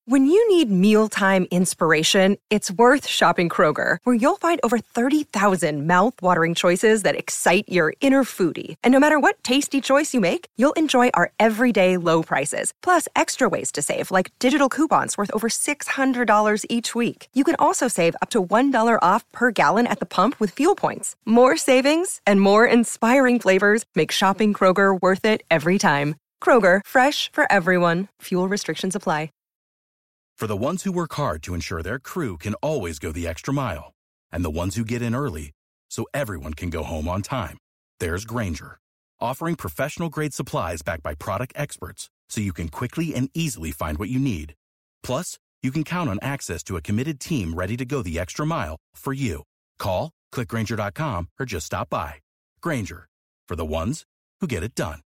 When you need mealtime inspiration, it's worth shopping Kroger, where you'll find over 30,000 mouth-watering choices that excite your inner foodie. And no matter what tasty choice you make, you'll enjoy our everyday low prices, plus extra ways to save, like digital coupons worth over $600 each week. You can also save up to $1 off per gallon at the pump with fuel points. More savings and more inspiring flavors make shopping Kroger worth it every time. Kroger, fresh for everyone. Fuel restrictions apply. For the ones who work hard to ensure their crew can always go the extra mile, and the ones who get in early so everyone can go home on time, there's Grainger, offering professional-grade supplies backed by product experts so you can quickly and easily find what you need. Plus, you can count on access to a committed team ready to go the extra mile for you. Call, click Grainger.com, or just stop by. Grainger, for the ones who get it done.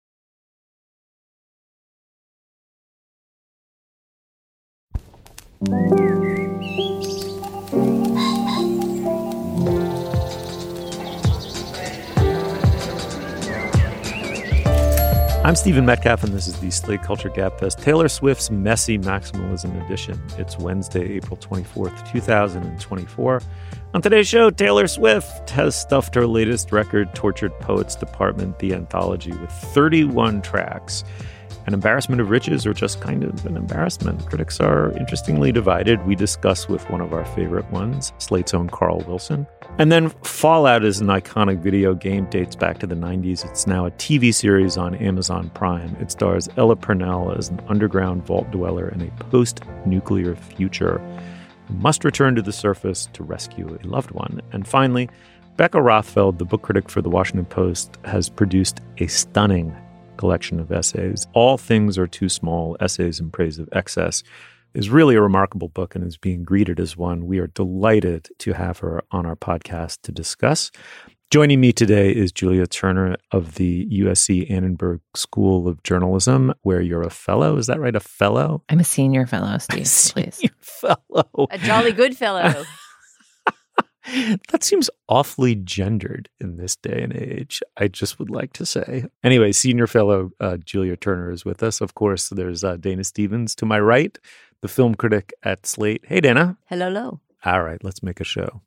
I'm Stephen Metcalf, and this is the Slate Culture Gabfest, Taylor Swift's Messy Maximalism Edition. It's Wednesday, April 24th, 2024. On today's show, Taylor Swift has stuffed her latest record, Tortured Poets Department, the anthology, with 31 tracks. An embarrassment of riches, or just kind of an embarrassment? Critics are interestingly divided. We discuss with one of our favorite ones, Slate's own Carl Wilson. And then Fallout is an iconic video game, dates back to the 90s. It's now a TV series on Amazon Prime. It stars Ella Purnell as an underground vault dweller in a post-nuclear future who must return to the surface to rescue a loved one. And finally, Becca Rothfeld, the book critic for The Washington Post, has produced a stunning collection of essays. All Things Are Too Small, Essays in Praise of Excess, is really a remarkable book and is being greeted as one. We are delighted to have her on our podcast to discuss. Joining me today is Julia Turner of the USC Annenberg School of Journalism, where you're a fellow. Is that right? A fellow? I'm a senior fellow, Steve, please. Senior fellow. A jolly good fellow. That seems awfully gendered in this day and age, I just would like to say. Anyway, senior fellow Julia Turner is with us. Of course, there's Dana Stevens to my right, the film critic at Slate. Hey, Dana. Hello, hello. All right, let's make a show.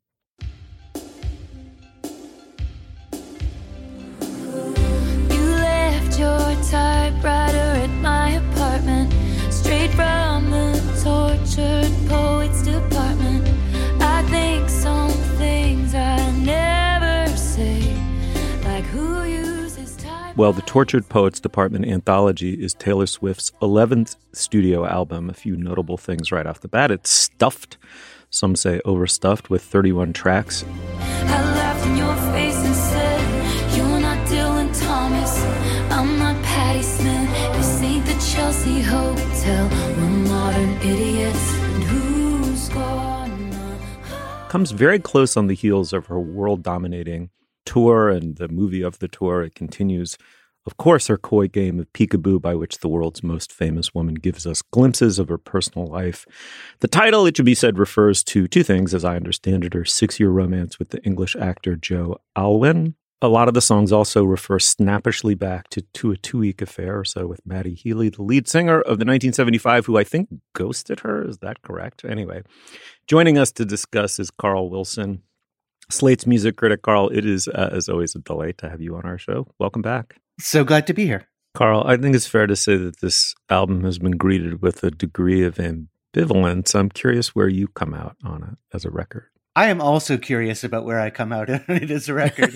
You left your typewriter at my apartment, straight from the Tortured Poets Department. I think some things I never say, like who uses type. Well, the Tortured Poets Department anthology is Taylor Swift's 11th studio album. A few notable things right off the bat. It's stuffed, some say overstuffed, with 31 tracks. I laughed in your face and said, you're not Dylan Thomas, I'm not Patti Smith. This ain't the Chelsea Hotel, we're modern idiots, and who's gonna... Comes very close on the heels of her world-dominating tour and the movie of the tour. It continues, of course, her coy game of peekaboo, by which the world's most famous woman gives us glimpses of her personal life. The title, it should be said, refers to two things, as I understand it: her 6-year romance with the English actor Joe Alwyn. A lot of the songs also refer snappishly back to a 2-week affair or so with Maddie Healy, the lead singer of the 1975, who I think ghosted her. Is that correct? Anyway, joining us to discuss is Carl Wilson, Slate's music critic. Carl, it is, as always, a delight to have you on our show. Welcome back. So glad to be here. Carl, I think it's fair to say that this album has been greeted with a degree of ambivalence. I'm curious where you come out on it as a record. I am also curious about where I come out on it as a record.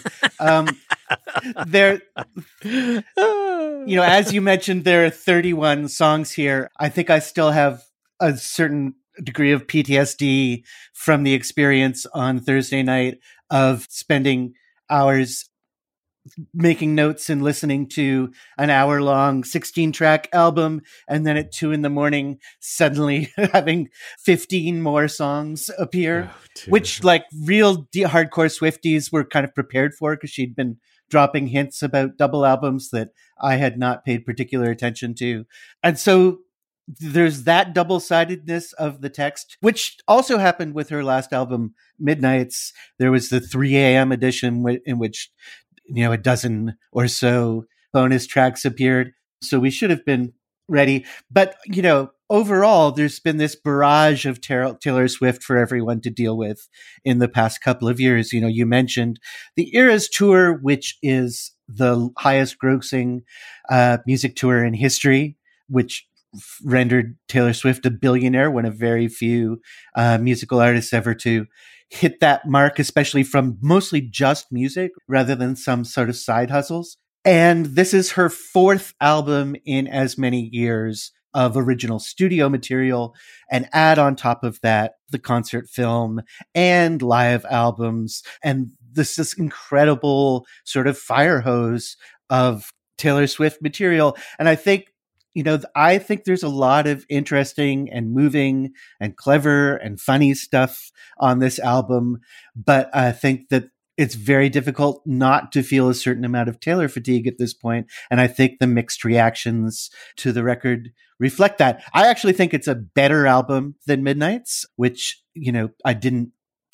As you mentioned, there are 31 songs here. I think I still have a certain degree of PTSD from the experience on Thursday night of spending hours making notes and listening to an hour-long 16-track album, and then at 2 a.m. suddenly having 15 more songs appear, which like real hardcore Swifties were kind of prepared for, because she'd been dropping hints about double albums that I had not paid particular attention to. And so there's that double-sidedness of the text, which also happened with her last album, Midnights. There was the 3 a.m. edition in which a dozen or so bonus tracks appeared. So we should have been ready. But, overall, there's been this barrage of Taylor Swift for everyone to deal with in the past couple of years. You know, you mentioned the Eras Tour, which is the highest grossing music tour in history, which rendered Taylor Swift a billionaire, one of very few musical artists ever to hit that mark, especially from mostly just music rather than some sort of side hustles. And this is her fourth album in as many years of original studio material, and add on top of that the concert film and live albums. And this incredible sort of fire hose of Taylor Swift material. And I think, you know, I think there's a lot of interesting and moving and clever and funny stuff on this album. But I think that it's very difficult not to feel a certain amount of Taylor fatigue at this point. And I think the mixed reactions to the record reflect that. I actually think it's a better album than Midnight's, which, you know, I didn't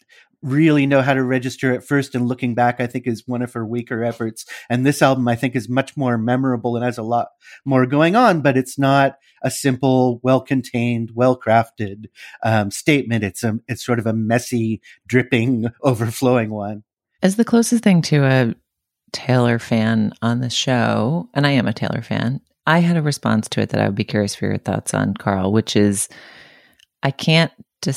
really know how to register at first. And looking back, I think is one of her weaker efforts. And this album, I think, is much more memorable and has a lot more going on, but it's not a simple, well-contained, well-crafted statement. It's sort of a messy, dripping, overflowing one. As the closest thing to a Taylor fan on the show, and I am a Taylor fan, I had a response to it that I would be curious for your thoughts on, Carl, which is I can't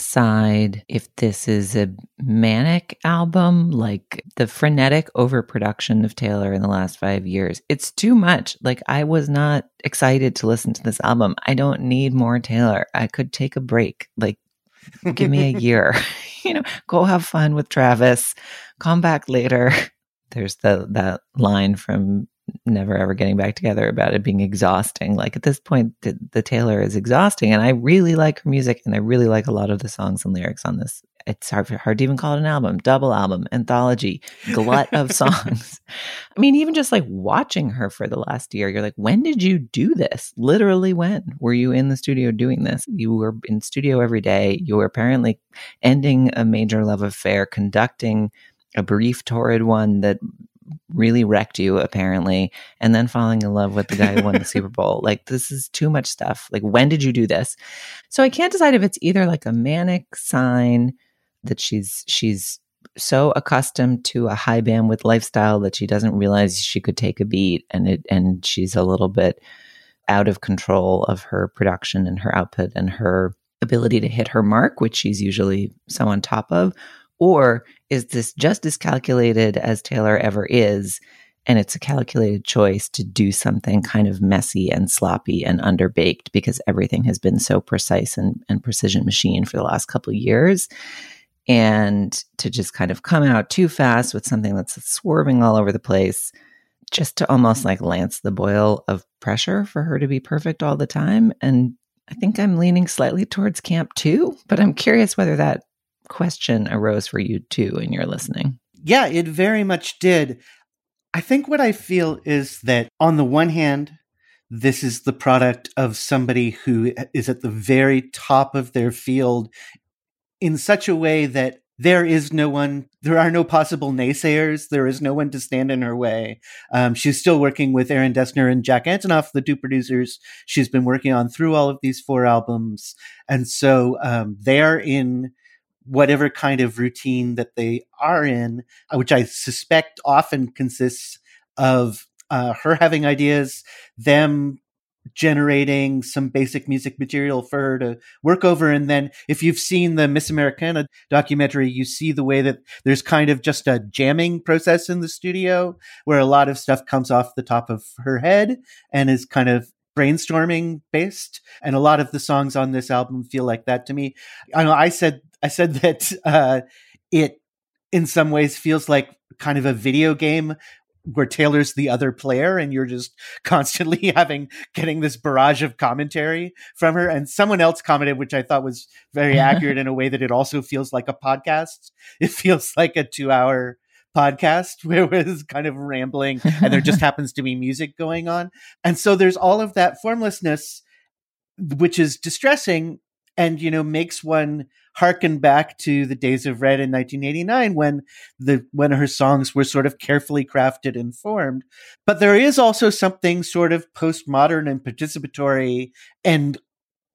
decide if this is a manic album, like the frenetic overproduction of Taylor in the last 5 years. It's too much. Like, I was not excited to listen to this album. I don't need more Taylor. I could take a break. Like, give me a year, you know, go have fun with Travis, come back later. There's that line from Never Ever Getting Back Together about it being exhausting. Like, at this point, the Taylor is exhausting. And I really like her music, and I really like a lot of the songs and lyrics on this. It's hard to even call it an album, double album, anthology, glut of songs. I mean, even just like watching her for the last year, you're like, when did you do this? Literally, when were you in the studio doing this? You were in studio every day. You were apparently ending a major love affair, conducting a brief, torrid one that really wrecked you, apparently, and then falling in love with the guy who won the Super Bowl. Like, this is too much stuff. Like, when did you do this? So I can't decide if it's either like a manic sign that she's so accustomed to a high bandwidth lifestyle that she doesn't realize she could take a beat, and she's a little bit out of control of her production and her output and her ability to hit her mark, which she's usually so on top of. Or is this just as calculated as Taylor ever is, and it's a calculated choice to do something kind of messy and sloppy and underbaked because everything has been so precise and precision machine for the last couple of years, and to just kind of come out too fast with something that's swerving all over the place, just to almost like lance the boil of pressure for her to be perfect all the time. And I think I'm leaning slightly towards camp 2, but I'm curious whether that question arose for you too in your listening. Yeah, it very much did. I think what I feel is that on the one hand, this is the product of somebody who is at the very top of their field in such a way that there are no possible naysayers. There is no one to stand in her way. She's still working with Aaron Dessner and Jack Antonoff, the two producers she's been working on through all of these 4 albums. And so they're in whatever kind of routine that they are in, which I suspect often consists of her having ideas, them generating some basic music material for her to work over. And then if you've seen the Miss Americana documentary, you see the way that there's kind of just a jamming process in the studio where a lot of stuff comes off the top of her head and is kind of brainstorming based. And a lot of the songs on this album feel like that to me. I know I said that it in some ways feels like kind of a video game where Taylor's the other player and you're just constantly getting this barrage of commentary from her. And someone else commented, which I thought was very accurate in a way that it also feels like a podcast. It feels like a 2-hour podcast where it's kind of rambling and there just happens to be music going on. And so there's all of that formlessness, which is distressing and, you know, makes one harken back to the days of Red in 1989 when her songs were sort of carefully crafted and formed. But there is also something sort of postmodern and participatory and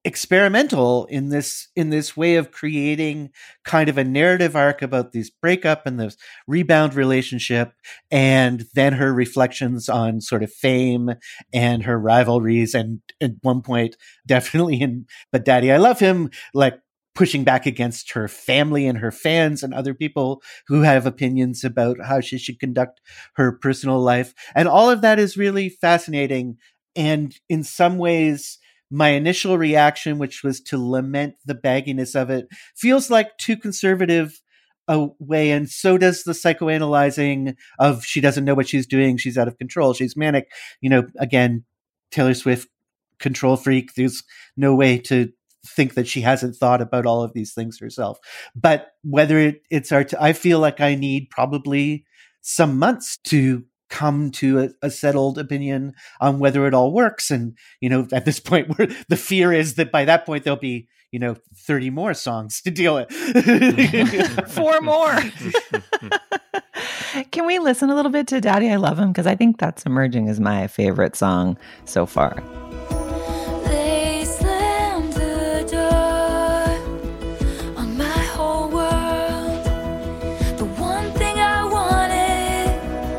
experimental in this way of creating kind of a narrative arc about this breakup and this rebound relationship, and then her reflections on sort of fame and her rivalries, and at one point definitely in But Daddy I Love Him, like pushing back against her family and her fans and other people who have opinions about how she should conduct her personal life. And all of that is really fascinating. And in some ways, my initial reaction, which was to lament the bagginess of it, feels like too conservative a way. And so does the psychoanalyzing of she doesn't know what she's doing. She's out of control. She's manic. Again, Taylor Swift, control freak. There's no way to think that she hasn't thought about all of these things herself. But whether it's I feel like I need probably some months to come to a settled opinion on whether it all works. And, at this point, where the fear is that by that point, there'll be, 30 more songs to deal with. 4 more. Can we listen a little bit to Daddy I Love Him? Because I think that's emerging as my favorite song so far. They slammed the door on my whole world. The one thing I wanted.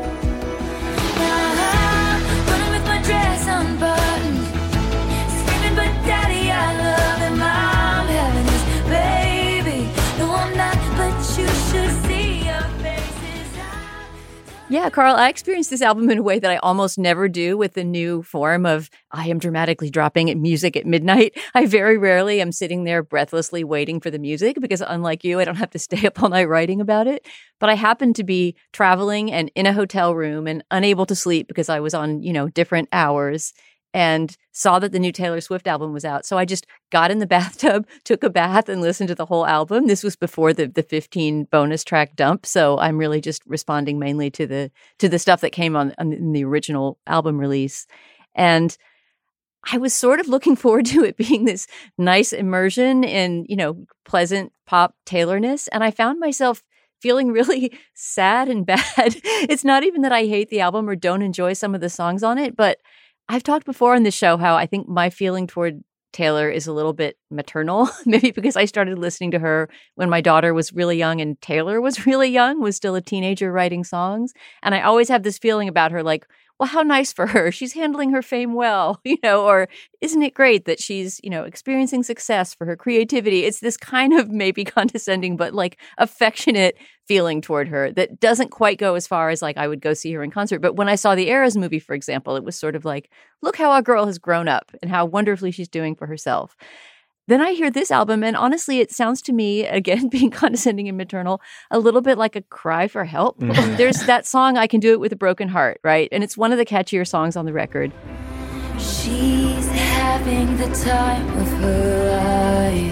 Now I'm running with my dress unbuttoned, screaming, but Daddy, I love him. I'm having his baby. No, I'm not, but you should see your faces. Yeah, Carl, I experienced this album in a way that I almost never do with the new form of I am dramatically dropping music at midnight. I very rarely am sitting there breathlessly waiting for the music because unlike you, I don't have to stay up all night writing about it. But I happened to be traveling and in a hotel room and unable to sleep because I was on, different hours, and saw that the new Taylor Swift album was out. So I just got in the bathtub, took a bath, and listened to the whole album. This was before the 15 bonus track dump. So I'm really just responding mainly to the stuff that came on in the original album release. And I was sort of looking forward to it being this nice immersion in, pleasant pop Taylorness. And I found myself feeling really sad and bad. It's not even that I hate the album or don't enjoy some of the songs on it, but I've talked before on this show how I think my feeling toward Taylor is a little bit maternal, maybe because I started listening to her when my daughter was really young and Taylor was really young, was still a teenager writing songs. And I always have this feeling about her like, well, how nice for her. She's handling her fame well, or isn't it great that she's, experiencing success for her creativity? It's this kind of maybe condescending, but like affectionate feeling toward her that doesn't quite go as far as like I would go see her in concert. But when I saw the Eras movie, for example, it was sort of like, look how our girl has grown up and how wonderfully she's doing for herself. Then I hear this album, and honestly, it sounds to me, again, being condescending and maternal, a little bit like a cry for help. Mm-hmm. There's that song, I Can Do It With a Broken Heart, right? And it's one of the catchier songs on the record. She's having the time of her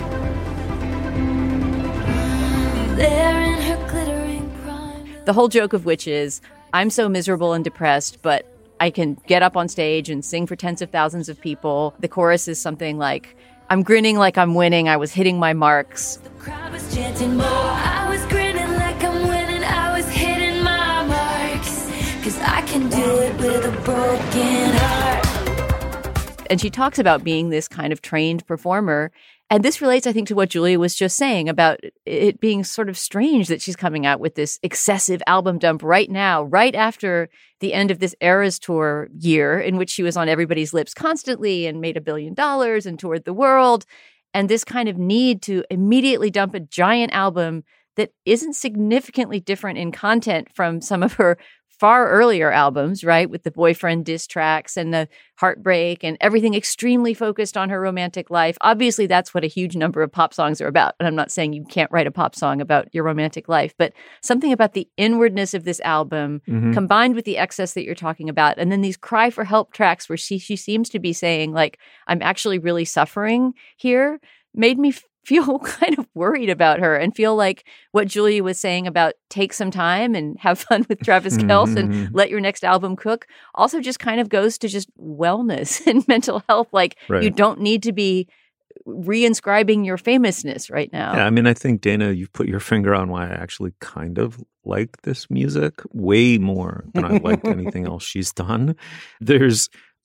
life. There in her glittering prime. The whole joke of which is, I'm so miserable and depressed, but I can get up on stage and sing for tens of thousands of people. The chorus is something like, I'm grinning like I'm winning. I was hitting my marks. The crowd was chanting more. I was grinning like I'm winning. I was hitting my marks. 'Cause I can do it with a broken heart. And she talks about being this kind of trained performer. And this relates, I think, to what Julia was just saying about it being sort of strange that she's coming out with this excessive album dump right now, right after the end of this Eras tour year in which she was on everybody's lips constantly and made $1 billion and toured the world. And this kind of need to immediately dump a giant album that isn't significantly different in content from some of her far earlier albums, right? With the boyfriend diss tracks and the heartbreak and everything extremely focused on her romantic life. Obviously, that's what a huge number of pop songs are about. And I'm not saying you can't write a pop song about your romantic life, but something about the inwardness of this album combined with the excess that you're talking about. And then these cry for help tracks where she seems to be saying like, I'm actually really suffering here, made me feel kind of worried about her and feel like what Julia was saying about take some time and have fun with Travis Kelce and let your next album cook also just kind of goes to just wellness and mental health. Like you don't need to be reinscribing your famousness right now. Yeah, I mean, I think, Dana, you've put your finger on why I actually kind of like this music way more than I liked anything else she's done.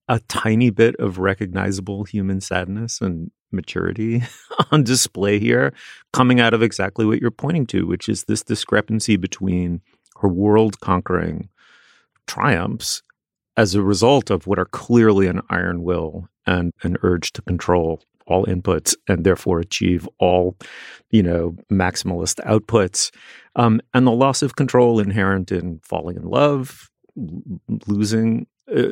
a tiny bit of recognizable human sadness and maturity on display here, coming out of exactly what you're pointing to, which is this discrepancy between her world-conquering triumphs as a result of what are clearly an iron will and an urge to control all inputs and therefore achieve all, maximalist outputs, and the loss of control inherent in falling in love, losing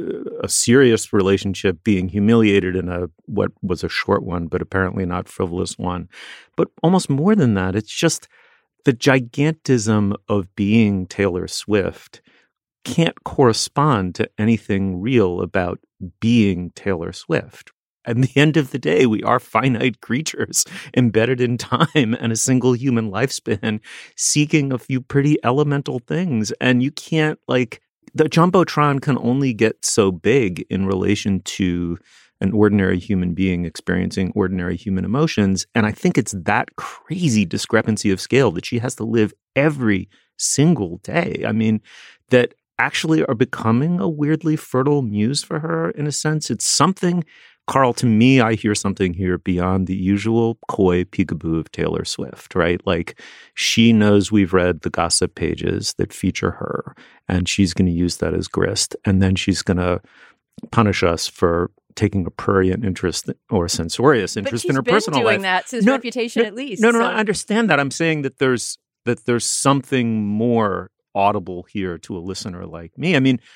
a serious relationship, being humiliated in what was a short one, but apparently not frivolous one. But almost more than that, it's just the gigantism of being Taylor Swift can't correspond to anything real about being Taylor Swift. At the end of the day, we are finite creatures embedded in time and a single human lifespan seeking a few pretty elemental things. And you can't, the Jumbotron can only get so big in relation to an ordinary human being experiencing ordinary human emotions. And I think it's that crazy discrepancy of scale that she has to live every single day. I mean, that actually are becoming a weirdly fertile muse for her in a sense. It's something, Carl, to me, I hear something here beyond the usual coy peekaboo of Taylor Swift, right? Like, she knows we've read the gossip pages that feature her, and she's going to use that as grist. And then she's going to punish us for taking a prurient interest or censorious interest in her personal life. But she's been doing that since Reputation, at least. No, I understand that. I'm saying that there's something more audible here to a listener like me. I mean,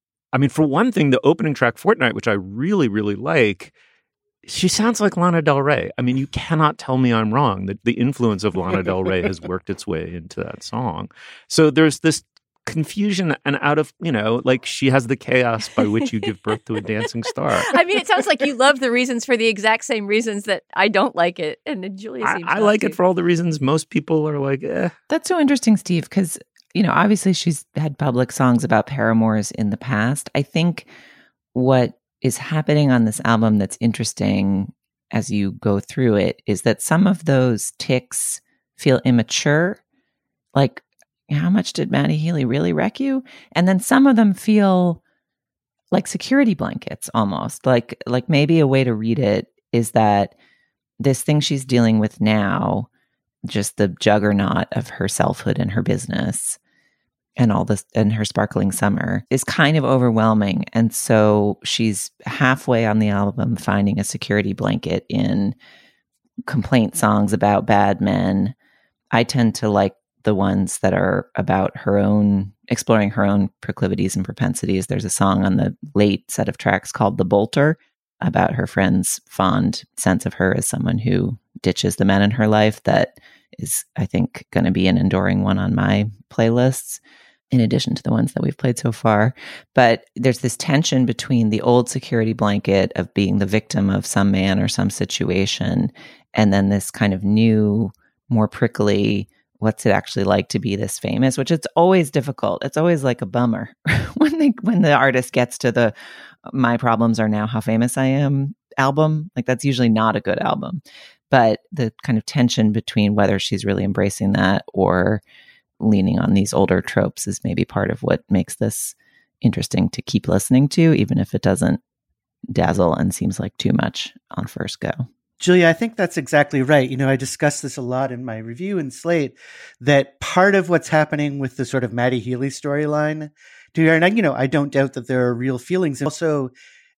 for one thing, the opening track, Fortnight, which I really, really like, she sounds like Lana Del Rey. I mean, you cannot tell me I'm wrong. That the influence of Lana Del Rey has worked its way into that song. So there's this confusion, and out of, she has the chaos by which you give birth to a dancing star. I mean, it sounds like you love the reasons for the exact same reasons that I don't like it. And Julia seems I like it for all the reasons most people are like, eh. That's so interesting, Steve, because obviously she's had public songs about paramours in the past. I think what is happening on this album that's interesting as you go through it is that some of those tics feel immature. Like, how much did Matty Healy really wreck you? And then some of them feel like security blankets almost. Like maybe a way to read it is that this thing she's dealing with now, just the juggernaut of her selfhood and her business and all this and her sparkling summer, is kind of overwhelming. And so she's halfway on the album finding a security blanket in complaint songs about bad men. I tend to like the ones that are about her own, exploring her own proclivities and propensities. There's a song on the late set of tracks called The Bolter about her friend's fond sense of her as someone who ditches the men in her life that is, I think, going to be an enduring one on my playlists, in addition to the ones that we've played so far. But there's this tension between the old security blanket of being the victim of some man or some situation, and then this kind of new, more prickly, what's it actually like to be this famous, which it's always difficult. It's always like a bummer when the artist gets to the My Problems Are Now How Famous I Am album. Like, that's usually not a good album. But the kind of tension between whether she's really embracing that or leaning on these older tropes is maybe part of what makes this interesting to keep listening to, even if it doesn't dazzle and seems like too much on first go. Julia, I think that's exactly right. I discussed this a lot in my review in Slate, that part of what's happening with the sort of Matty Healy storyline to her, and I don't doubt that there are real feelings. And also,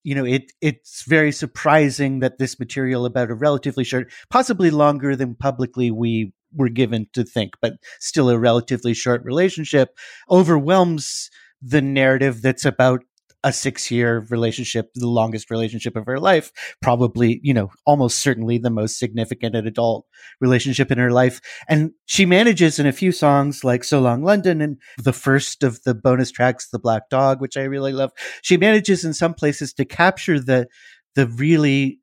it's very surprising that this material about a relatively short, possibly longer than publicly we were given to think, but still a relatively short relationship, overwhelms the narrative that's about a 6-year relationship, the longest relationship of her life, probably, almost certainly the most significant adult relationship in her life. And she manages in a few songs like So Long London and the first of the bonus tracks, The Black Dog, which I really love. She manages in some places to capture the really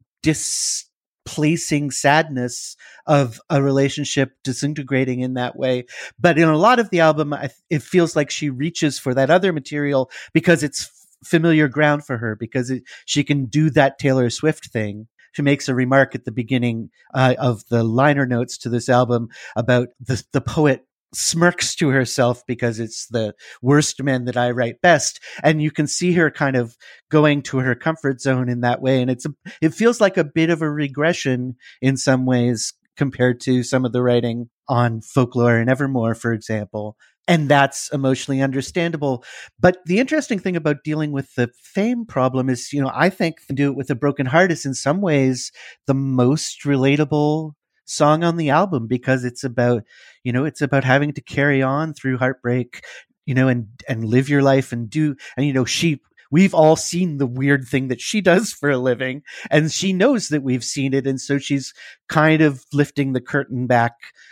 displacing sadness of a relationship disintegrating in that way. But in a lot of the album, it feels like she reaches for that other material because it's familiar ground for her, because she can do that Taylor Swift thing. She makes a remark at the beginning of the liner notes to this album about the poet smirks to herself because it's the worst men that I write best. And you can see her kind of going to her comfort zone in that way. And it feels like a bit of a regression in some ways compared to some of the writing on Folklore and Evermore, for example. And that's emotionally understandable. But the interesting thing about dealing with the fame problem is, I think Do It With a Broken Heart is in some ways the most relatable song on the album, because it's about having to carry on through heartbreak, and live your life we've all seen the weird thing that she does for a living, and she knows that we've seen it. And so she's kind of lifting the curtain back,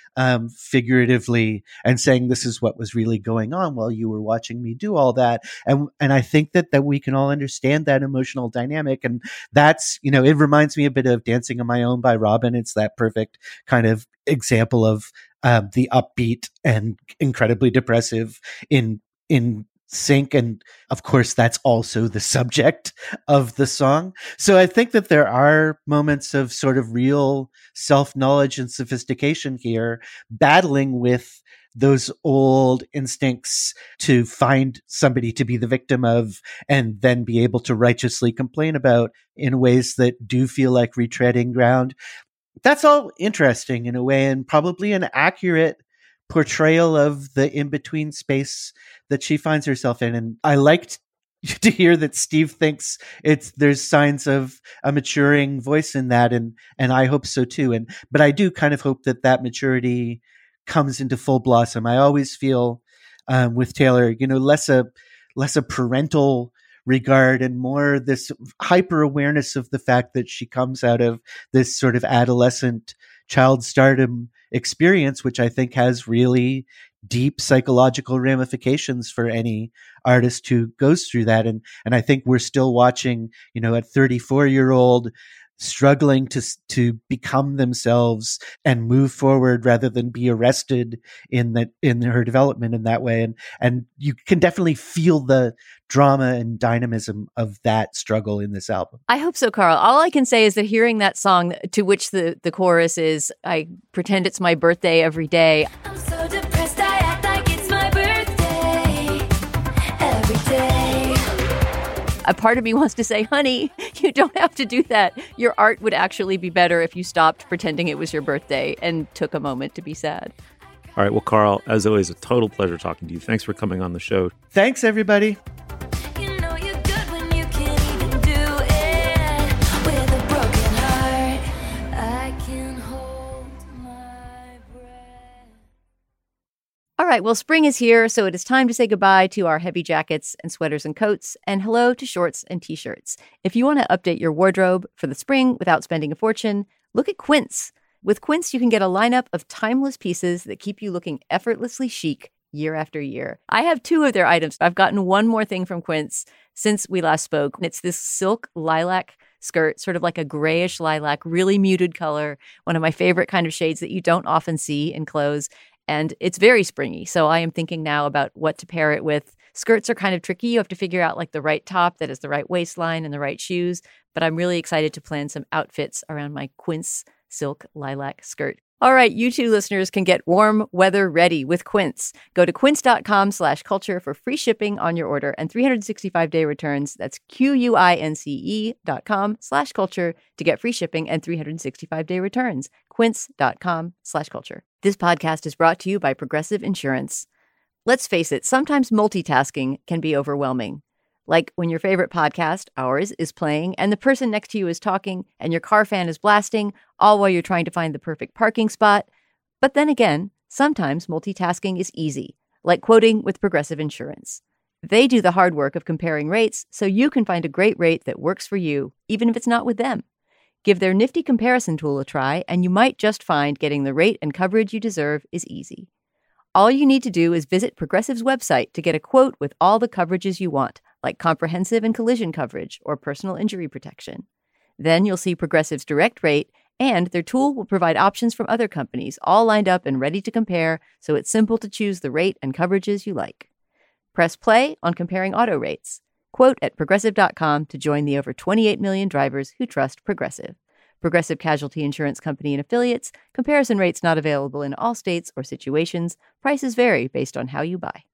figuratively, and saying, this is what was really going on while you were watching me do all that. And I think that we can all understand that emotional dynamic. And that's, it reminds me a bit of Dancing on My Own by Robin. It's that perfect kind of example of, the upbeat and incredibly depressive in sync. And of course, that's also the subject of the song. So I think that there are moments of sort of real self-knowledge and sophistication here, battling with those old instincts to find somebody to be the victim of and then be able to righteously complain about in ways that do feel like retreading ground. That's all interesting in a way, and probably an accurate portrayal of the in-between space that she finds herself in. And I liked to hear that Steve thinks there's signs of a maturing voice in that, and I hope so too. But I do kind of hope that maturity comes into full blossom. I always feel with Taylor, less a parental regard and more this hyper awareness of the fact that she comes out of this sort of adolescent child stardom experience, which I think has really deep psychological ramifications for any artist who goes through that. And I think we're still watching, a 34-year-old struggling to become themselves and move forward rather than be arrested in her development in that way. And you can definitely feel the drama and dynamism of that struggle in this album. I hope so, Carl. All I can say is that hearing that song, to which the chorus is, I pretend it's my birthday every day. I'm so depressed, I act like it's my birthday every day. A part of me wants to say, honey, you don't have to do that. Your art would actually be better if you stopped pretending it was your birthday and took a moment to be sad. All right. Well, Carl, as always, a total pleasure talking to you. Thanks for coming on the show. Thanks, everybody. You know you're good when you can't even do it. With a broken heart, I can hold my breath. All right, well, spring is here, so it is time to say goodbye to our heavy jackets and sweaters and coats, and hello to shorts and t-shirts. If you want to update your wardrobe for the spring without spending a fortune, look at Quince. With Quince, you can get a lineup of timeless pieces that keep you looking effortlessly chic year after year. I have 2 of their items. I've gotten one more thing from Quince since we last spoke. It's this silk lilac skirt, sort of like a grayish lilac, really muted color, one of my favorite kind of shades that you don't often see in clothes. And it's very springy. So I am thinking now about what to pair it with. Skirts are kind of tricky. You have to figure out like the right top that is the right waistline and the right shoes. But I'm really excited to plan some outfits around my Quince silk lilac skirt. All right, you two listeners can get warm weather ready with Quince. Go to quince.com/culture for free shipping on your order and 365-day returns. That's QUINCE.com/culture to get free shipping and 365-day returns. Quince.com/culture. This podcast is brought to you by Progressive Insurance. Let's face it, sometimes multitasking can be overwhelming. Like when your favorite podcast, ours, is playing and the person next to you is talking and your car fan is blasting, all while you're trying to find the perfect parking spot. But then again, sometimes multitasking is easy, like quoting with Progressive Insurance. They do the hard work of comparing rates so you can find a great rate that works for you, even if it's not with them. Give their nifty comparison tool a try, and you might just find getting the rate and coverage you deserve is easy. All you need to do is visit Progressive's website to get a quote with all the coverages you want, like comprehensive and collision coverage or personal injury protection. Then you'll see Progressive's direct rate, and their tool will provide options from other companies, all lined up and ready to compare, so it's simple to choose the rate and coverages you like. Press play on comparing auto rates. Quote at Progressive.com to join the over 28 million drivers who trust Progressive. Progressive Casualty Insurance Company and Affiliates. Comparison rates not available in all states or situations. Prices vary based on how you buy.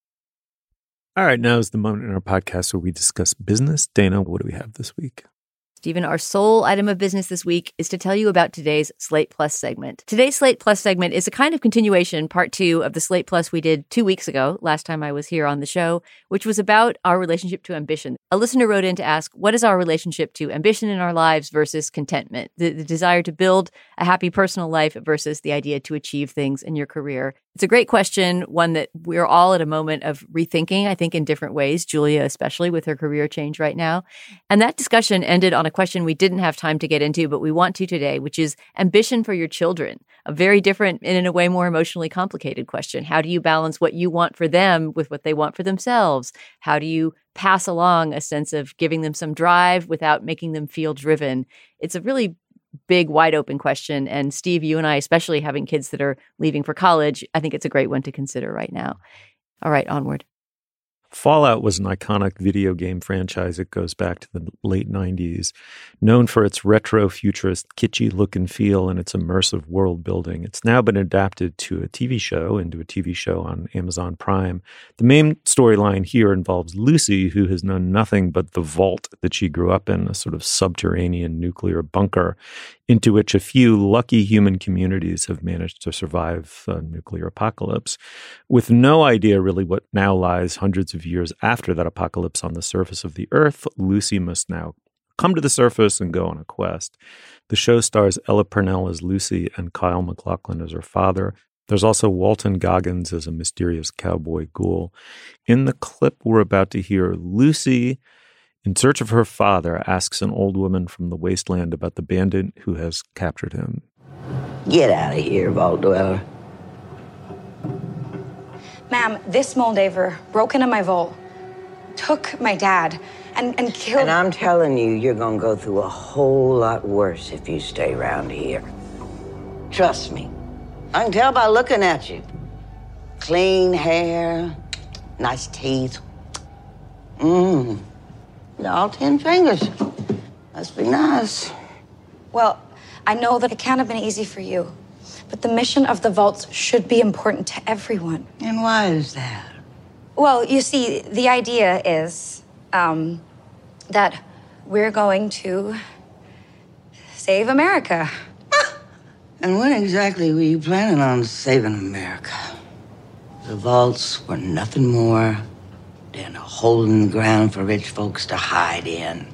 All right, now is the moment in our podcast where we discuss business. Dana, what do we have this week? Stephen, our sole item of business this week is to tell you about today's Slate Plus segment. Today's Slate Plus segment is a kind of continuation, part 2 of the Slate Plus we did 2 weeks ago, last time I was here on the show, which was about our relationship to ambition. A listener wrote in to ask, what is our relationship to ambition in our lives versus contentment? The desire to build a happy personal life versus the idea to achieve things in your career. It's a great question, one that we're all at a moment of rethinking, I think, in different ways, Julia especially with her career change right now. And that discussion ended on a question we didn't have time to get into, but we want to today, which is ambition for your children. A very different and in a way more emotionally complicated question. How do you balance what you want for them with what they want for themselves? How do you pass along a sense of giving them some drive without making them feel driven? It's a really big, wide open question. And Steve, you and I, especially having kids that are leaving for college, I think it's a great one to consider right now. All right, onward. Fallout was an iconic video game franchise. It goes back to the late 90s, known for its retro futurist, kitschy look and feel and its immersive world building. It's now been adapted into a TV show on Amazon Prime. The main storyline here involves Lucy, who has known nothing but the vault that she grew up in, a sort of subterranean nuclear bunker into which a few lucky human communities have managed to survive a nuclear apocalypse, with no idea really what now lies hundreds of years after that apocalypse on the surface of the Earth. Lucy must now come to the surface and go on a quest. The show stars Ella Purnell as Lucy and Kyle MacLachlan as her father. There's also Walton Goggins as a mysterious cowboy ghoul. In the clip we're about to hear, Lucy, in search of her father, asks an old woman from the wasteland about the bandit who has captured him. Get out of here, Vault Dweller. Ma'am, this Moldaver broke into my vault, took my dad, and killed... And I'm telling you, you're gonna go through a whole lot worse if you stay around here. Trust me. I can tell by looking at you. Clean hair, nice teeth. All 10 fingers. Must be nice. Well, I know that it can't have been easy for you, but the mission of the vaults should be important to everyone. And why is that? Well, you see, the idea is that we're going to save America. And when exactly were you planning on saving America? The vaults were nothing more than a hole in the ground for rich folks to hide in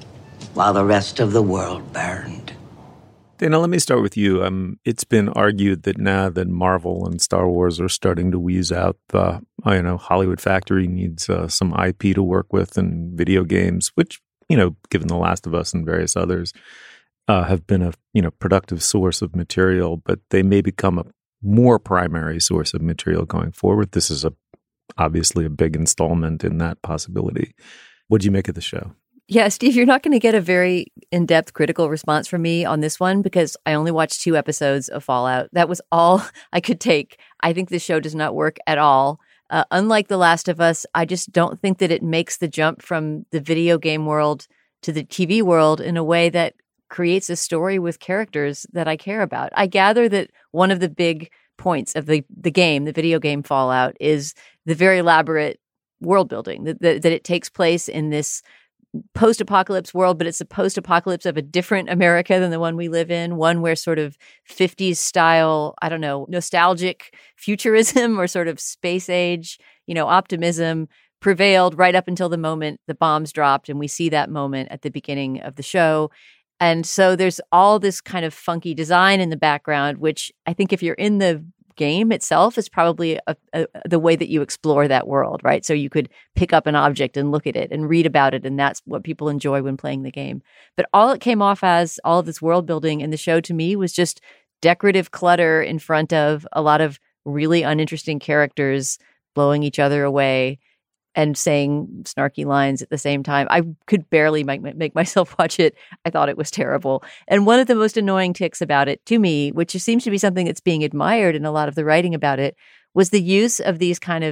while the rest of the world burned. Dana, let me start with you. It's been argued that now that Marvel and Star Wars are starting to wheeze out the, Hollywood factory needs some IP to work with, and video games, which, given The Last of Us and various others, have been a, productive source of material, but they may become a more primary source of material going forward. This is obviously a big installment in that possibility. What do you make of the show? Yeah, Steve, you're not going to get a very in-depth critical response from me on this one because I only watched 2 episodes of Fallout. That was all I could take. I think this show does not work at all. Unlike The Last of Us, I just don't think that it makes the jump from the video game world to the TV world in a way that creates a story with characters that I care about. I gather that one of the big points of the game, the video game Fallout, is the very elaborate world building, that it takes place in this post-apocalypse world, but it's a post-apocalypse of a different America than the one we live in, one where sort of 50s style, nostalgic futurism or sort of space age, optimism prevailed right up until the moment the bombs dropped. And we see that moment at the beginning of the show. And so there's all this kind of funky design in the background, which I think if you're in the game itself is probably the way that you explore that world, right? So you could pick up an object and look at it and read about it, and that's what people enjoy when playing the game. But all it came off as, all of this world building in the show to me, was just decorative clutter in front of a lot of really uninteresting characters blowing each other away and saying snarky lines at the same time. I could barely make myself watch it. I thought it was terrible. And one of the most annoying tics about it to me, which seems to be something that's being admired in a lot of the writing about it, was the use of these kind of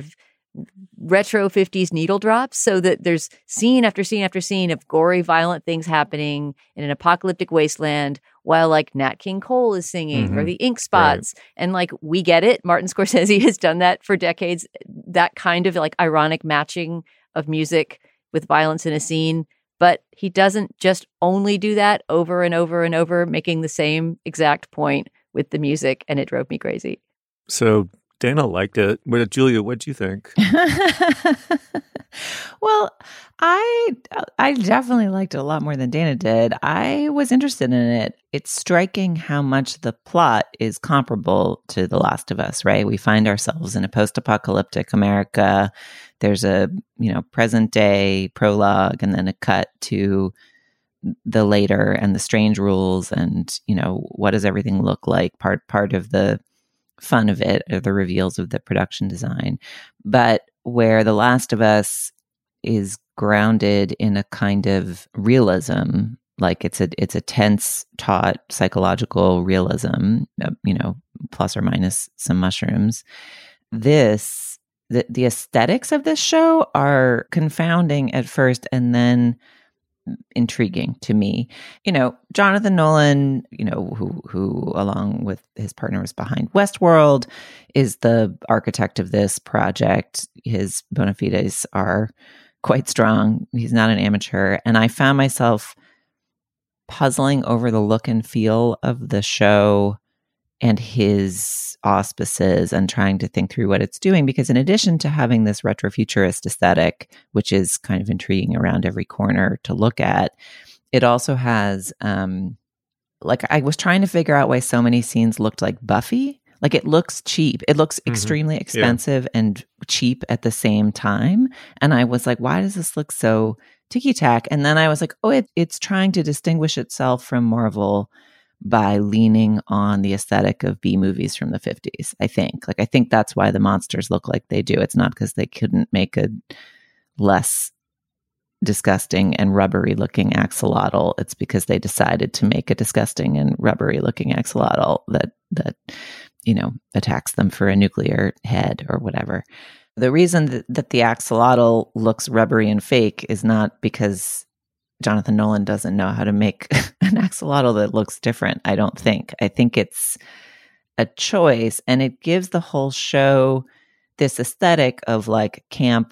retro 50s needle drops, so that there's scene after scene after scene of gory, violent things happening in an apocalyptic wasteland while like Nat King Cole is singing or the Ink Spots. Right. And like, we get it. Martin Scorsese has done that for decades. That kind of like ironic matching of music with violence in a scene. But he doesn't just only do that over and over and over, making the same exact point with the music. And it drove me crazy. So Dana liked it. But Julia, what'd you think? Well, I definitely liked it a lot more than Dana did. I was interested in it. It's striking how much the plot is comparable to The Last of Us, right? We find ourselves in a post-apocalyptic America. There's a, present day prologue and then a cut to the later and the strange rules and, what does everything look like? Part of the fun of it are the reveals of the production design. But where The Last of Us is grounded in a kind of realism, like it's a tense, taut psychological realism, plus or minus some mushrooms. The aesthetics of this show are confounding at first and then intriguing to me. Jonathan Nolan, who along with his partner was behind Westworld, is the architect of this project. His bona fides are quite strong. He's not an amateur. And I found myself puzzling over the look and feel of the show and his auspices and trying to think through what it's doing. Because in addition to having this retrofuturist aesthetic, which is kind of intriguing around every corner to look at, it also has, I was trying to figure out why so many scenes looked like Buffy. Like, it looks cheap. It looks extremely expensive and cheap at the same time. And I was like, why does this look so ticky-tack? And then I was like, it's trying to distinguish itself from Marvel by leaning on the aesthetic of B movies from the 50s, I think. I think that's why the monsters look like they do. It's not because they couldn't make a less disgusting and rubbery looking axolotl. It's because they decided to make a disgusting and rubbery looking axolotl that attacks them for a nuclear head or whatever. The reason that the axolotl looks rubbery and fake is not because Jonathan Nolan doesn't know how to make an axolotl that looks different, I don't think. I think it's a choice, and it gives the whole show this aesthetic of like camp,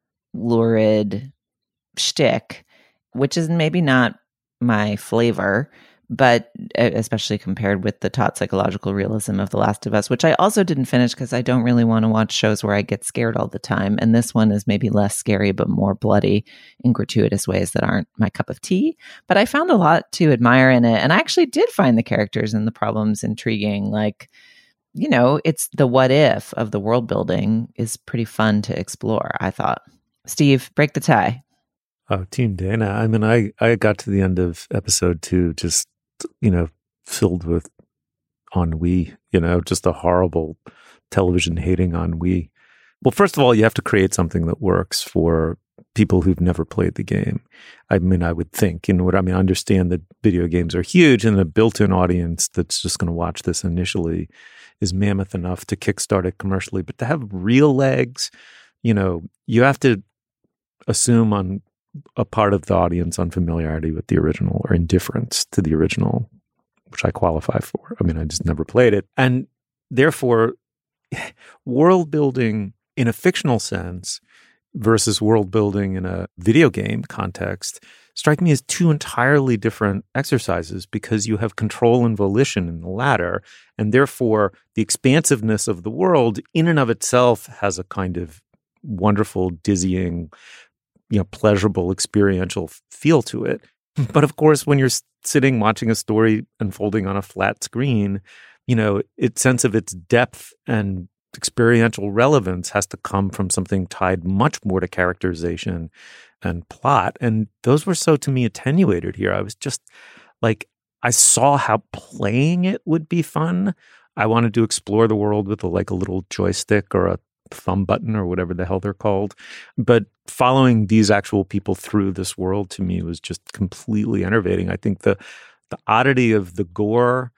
lurid shtick, which is maybe not my flavor, but especially compared with the taut psychological realism of The Last of Us, which I also didn't finish because I don't really want to watch shows where I get scared all the time. And this one is maybe less scary, but more bloody in gratuitous ways that aren't my cup of tea. But I found a lot to admire in it. And I actually did find the characters and the problems intriguing. Like, it's the what if of the world building is pretty fun to explore, I thought. Steve, break the tie. Oh, Team Dana. I mean, I got to the end of episode 2 just filled with ennui, just a horrible television hating ennui. Well, first of all, you have to create something that works for people who've never played the game. I mean, I would think, I understand that video games are huge and a built-in audience that's just going to watch this initially is mammoth enough to kickstart it commercially. But to have real legs, you have to assume on a part of the audience unfamiliarity with the original or indifference to the original, which I qualify for. I mean, I just never played it. And therefore, world building in a fictional sense versus world building in a video game context strike me as two entirely different exercises because you have control and volition in the latter. And therefore, the expansiveness of the world in and of itself has a kind of wonderful, dizzying, pleasurable, experiential feel to it. But of course, when you're sitting watching a story unfolding on a flat screen, its sense of its depth and experiential relevance has to come from something tied much more to characterization and plot. And those were so, to me, attenuated here. I was just like, I saw how playing it would be fun. I wanted to explore the world with a little joystick or a thumb button or whatever the hell they're called. But following these actual people through this world to me was just completely enervating. I think the oddity of the gore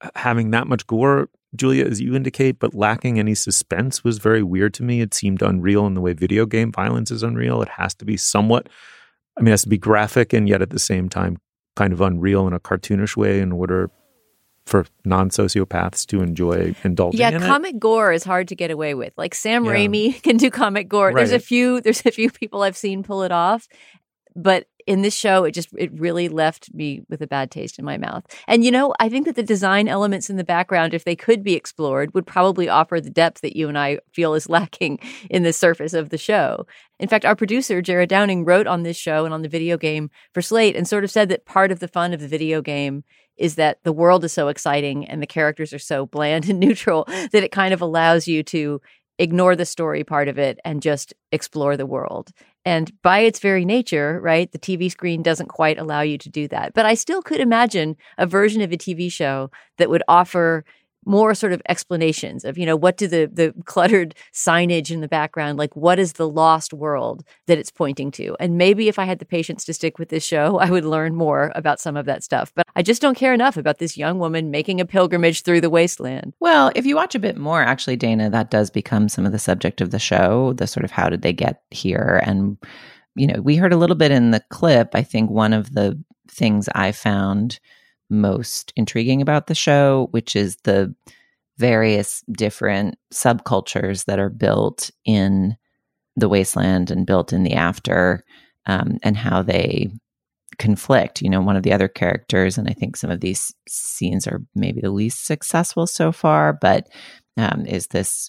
having that much gore, Julia, as you indicate, but lacking any suspense was very weird to me. It seemed unreal in the way video game violence is unreal. It has to be somewhat, it has to be graphic and yet at the same time kind of unreal in a cartoonish way in order for non-sociopaths to enjoy indulging in it. Yeah, comic gore is hard to get away with. Like Sam Raimi can do comic gore. Right. There's a few people I've seen pull it off, but in this show, it really left me with a bad taste in my mouth. And I think that the design elements in the background, if they could be explored, would probably offer the depth that you and I feel is lacking in the surface of the show. In fact, our producer, Jared Downing, wrote on this show and on the video game for Slate and sort of said that part of the fun of the video game is that the world is so exciting and the characters are so bland and neutral that it kind of allows you to ignore the story part of it and just explore the world. And by its very nature, right, the TV screen doesn't quite allow you to do that. But I still could imagine a version of a TV show that would offer more sort of explanations of, what do the cluttered signage in the background, like what is the lost world that it's pointing to? And maybe if I had the patience to stick with this show, I would learn more about some of that stuff. But I just don't care enough about this young woman making a pilgrimage through the wasteland. Well, if you watch a bit more, actually, Dana, that does become some of the subject of the show, the sort of how did they get here? And, we heard a little bit in the clip. I think one of the things I found most intriguing about the show, which is the various different subcultures that are built in the wasteland and built in the after, and how they conflict. One of the other characters, and I think some of these scenes are maybe the least successful so far, but is this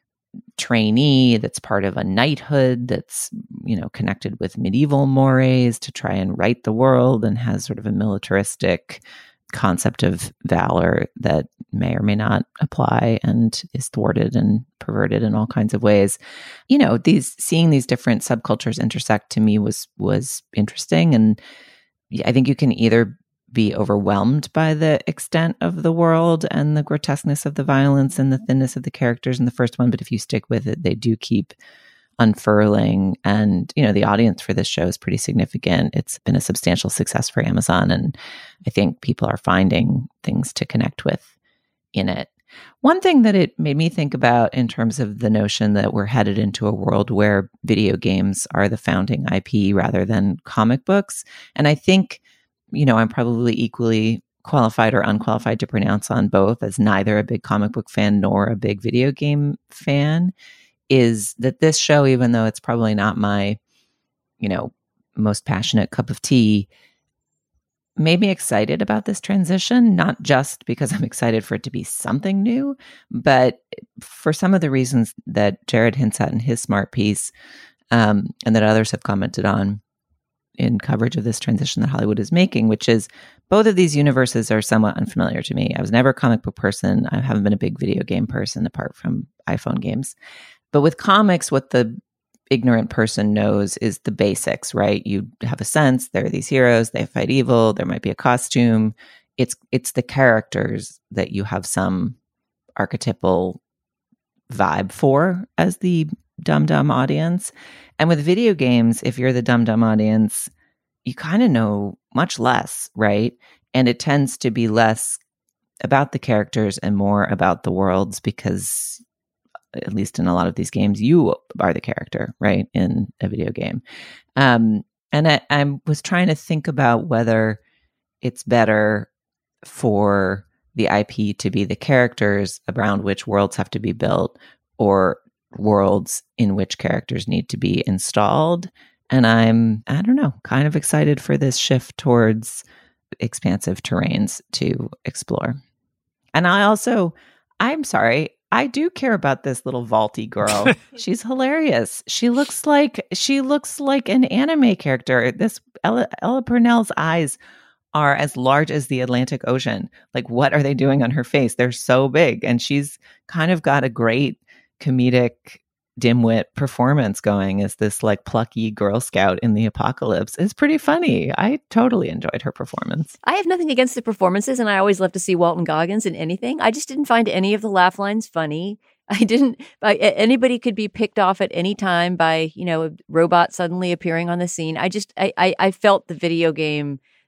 trainee that's part of a knighthood that's, connected with medieval mores to try and right the world and has sort of a militaristic concept of valor that may or may not apply and is thwarted and perverted in all kinds of ways. Seeing these different subcultures intersect to me was interesting. And I think you can either be overwhelmed by the extent of the world and the grotesqueness of the violence and the thinness of the characters in the first one. But if you stick with it, they do keep unfurling. And, the audience for this show is pretty significant. It's been a substantial success for Amazon. And I think people are finding things to connect with in it. One thing that it made me think about in terms of the notion that we're headed into a world where video games are the founding IP rather than comic books. And I think, I'm probably equally qualified or unqualified to pronounce on both, as neither a big comic book fan nor a big video game fan, is that this show, even though it's probably not my, most passionate cup of tea, made me excited about this transition, not just because I'm excited for it to be something new, but for some of the reasons that Jared hints at in his smart piece, and that others have commented on in coverage of this transition that Hollywood is making, which is both of these universes are somewhat unfamiliar to me. I was never a comic book person. I haven't been a big video game person apart from iPhone games. But with comics, what the ignorant person knows is the basics, right? You have a sense, there are these heroes, they fight evil, there might be a costume. It's the characters that you have some archetypal vibe for as the dumb audience. And with video games, if you're the dumb audience, you kind of know much less, right? And it tends to be less about the characters and more about the worlds because, at least in a lot of these games, you are the character, right, in a video game. And I was trying to think about whether it's better for the IP to be the characters around which worlds have to be built or worlds in which characters need to be installed. And I don't know, kind of excited for this shift towards expansive terrains to explore. And I'm sorry, I do care about this little vaulty girl. She's hilarious. She looks like an anime character. This Ella Purnell's eyes are as large as the Atlantic Ocean. Like, what are they doing on her face? They're so big. And she's kind of got a great comedic dimwit performance going as this like plucky Girl Scout in the apocalypse. It's pretty funny. I totally enjoyed her performance. I have nothing against the performances, and I always love to see Walton Goggins in anything. I just didn't find any of the laugh lines funny. Anybody could be picked off at any time by, a robot suddenly appearing on the scene. I felt the video game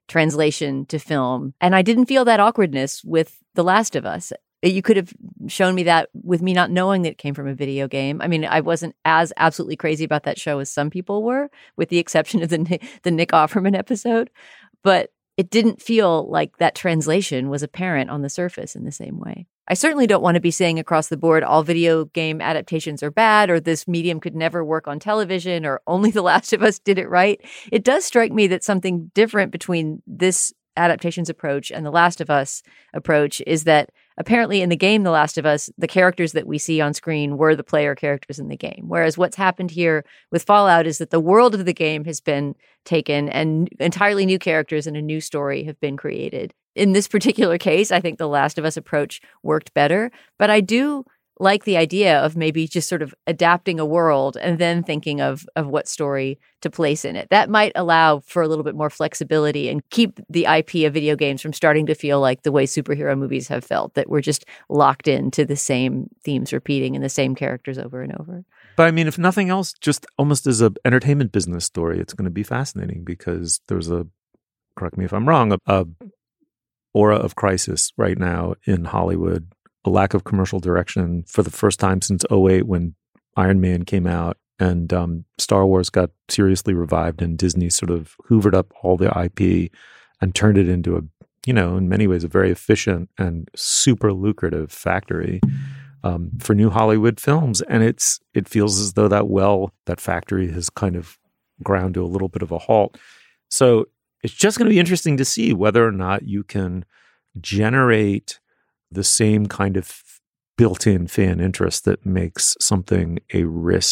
translation to film. And I didn't feel that awkwardness with The Last of Us. You could have shown me that with me not knowing that it came from a video game. I mean, I wasn't as absolutely crazy about that show as some people were, with the exception of the Nick Offerman episode. But it didn't feel like that translation was apparent on the surface in the same way. I certainly don't want to be saying across the board all video game adaptations are bad, or this medium could never work on television, or only The Last of Us did it right. It does strike me that something different between this adaptations approach and The Last of Us approach is that apparently in the game The Last of Us, the characters that we see on screen were the player characters in the game. Whereas what's happened here with Fallout is that the world of the game has been taken and entirely new characters and a new story have been created. In this particular case, I think the Last of Us approach worked better, but I do like the idea of maybe just sort of adapting a world and then thinking of what story to place in it. That might allow for a little bit more flexibility and keep the IP of video games from starting to feel like the way superhero movies have felt, that we're just locked into the same themes repeating and the same characters over and over. But I mean, if nothing else, just almost as an entertainment business story, it's going to be fascinating because there's correct me if I'm wrong, a aura of crisis right now in Hollywood. A lack of commercial direction for the first time since 2008 when Iron Man came out and Star Wars got seriously revived and Disney sort of hoovered up all the IP and turned it into a, in many ways, a very efficient and super lucrative factory for new Hollywood films. And it feels as though that factory has kind of ground to a little bit of a halt. So it's just going to be interesting to see whether or not you can generate the same kind of built-in fan interest that makes something a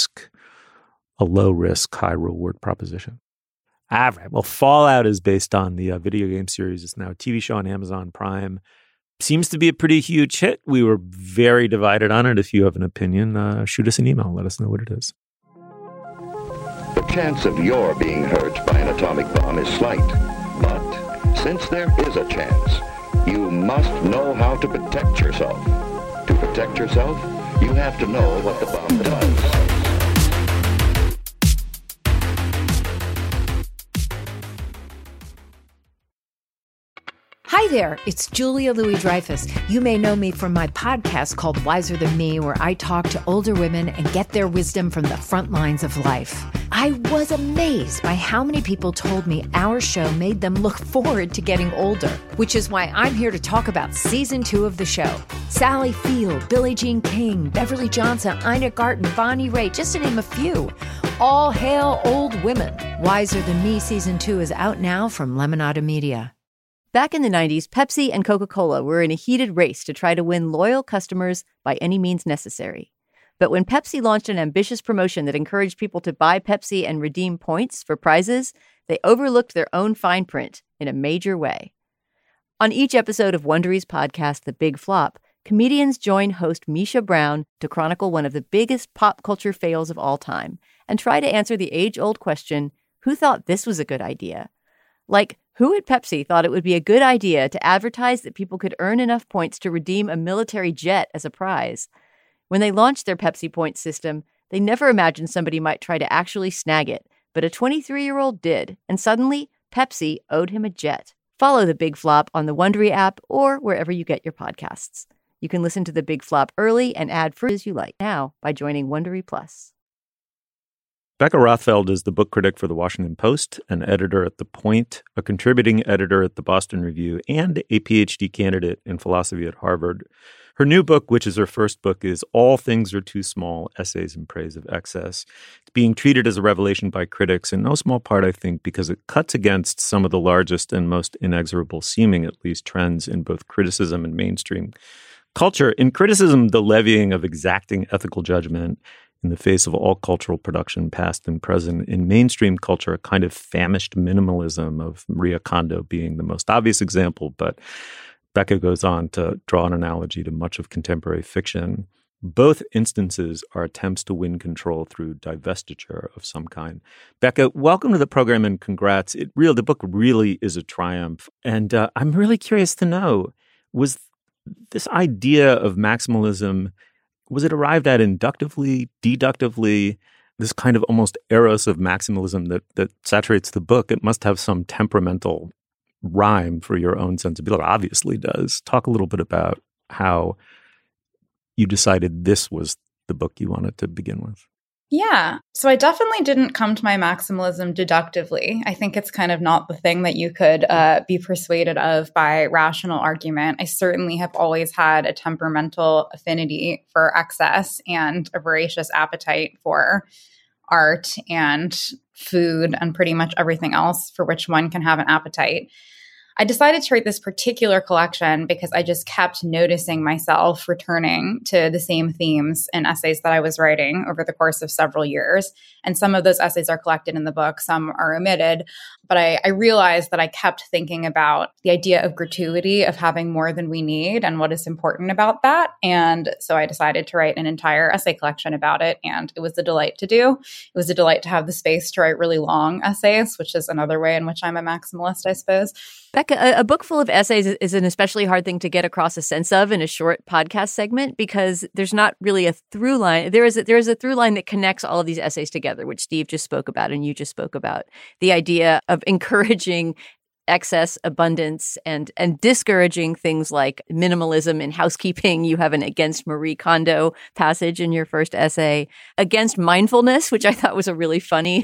low-risk, high-reward proposition. All right. Well, Fallout is based on the video game series. It's now a TV show on Amazon Prime. Seems to be a pretty huge hit. We were very divided on it. If you have an opinion, shoot us an email. Let us know what it is. The chance of your being hurt by an atomic bomb is slight. But since there is a chance, you must know how to protect yourself. To protect yourself, you have to know what the bomb does. Hi there, it's Julia Louis-Dreyfus. You may know me from my podcast called Wiser Than Me, where I talk to older women and get their wisdom from the front lines of life. I was amazed by how many people told me our show made them look forward to getting older, which is why I'm here to talk about season 2 of the show. Sally Field, Billie Jean King, Beverly Johnson, Ina Garten, Bonnie Raitt, just to name a few. All hail old women. Wiser Than Me season 2 is out now from Lemonada Media. Back in the 90s, Pepsi and Coca-Cola were in a heated race to try to win loyal customers by any means necessary. But when Pepsi launched an ambitious promotion that encouraged people to buy Pepsi and redeem points for prizes, they overlooked their own fine print in a major way. On each episode of Wondery's podcast, The Big Flop, comedians join host Misha Brown to chronicle one of the biggest pop culture fails of all time and try to answer the age-old question, who thought this was a good idea? Like, who at Pepsi thought it would be a good idea to advertise that people could earn enough points to redeem a military jet as a prize? When they launched their Pepsi points system, they never imagined somebody might try to actually snag it, but a 23-year-old did, and suddenly Pepsi owed him a jet. Follow The Big Flop on the Wondery app or wherever you get your podcasts. You can listen to The Big Flop early and ad-free as you like now by joining Wondery Plus. Becca Rothfeld is the book critic for The Washington Post, an editor at The Point, a contributing editor at The Boston Review, and a PhD candidate in philosophy at Harvard. Her new book, which is her first book, is All Things Are Too Small, Essays in Praise of Excess. It's being treated as a revelation by critics, in no small part, I think, because it cuts against some of the largest and most inexorable, seeming at least, trends in both criticism and mainstream culture. In criticism, the levying of exacting ethical judgment in the face of all cultural production, past and present. In mainstream culture, a kind of famished minimalism of Maria Kondo being the most obvious example, but Becca goes on to draw an analogy to much of contemporary fiction. Both instances are attempts to win control through divestiture of some kind. Becca, welcome to the program and congrats. The book really is a triumph. And I'm really curious to know, was this idea of maximalism, was it arrived at inductively, deductively, this kind of almost eros of maximalism that saturates the book? It must have some temperamental rhyme for your own sensibility. Obviously does. Talk a little bit about how you decided this was the book you wanted to begin with. Yeah. So I definitely didn't come to my maximalism deductively. I think it's kind of not the thing that you could be persuaded of by rational argument. I certainly have always had a temperamental affinity for excess and a voracious appetite for art and food and pretty much everything else for which one can have an appetite. I decided to write this particular collection because I just kept noticing myself returning to the same themes in essays that I was writing over the course of several years. And some of those essays are collected in the book, some are omitted. But I realized that I kept thinking about the idea of gratuity, of having more than we need and what is important about that. And so I decided to write an entire essay collection about it. And it was a delight to do. It was a delight to have the space to write really long essays, which is another way in which I'm a maximalist, I suppose. Becca, a book full of essays is an especially hard thing to get across a sense of in a short podcast segment because there's not really a through line. There is a through line that connects all of these essays together, which Steve just spoke about and you just spoke about. The idea of encouraging excess, abundance, and discouraging things like minimalism in housekeeping. You have an against Marie Kondo passage in your first essay, against mindfulness, which I thought was a really funny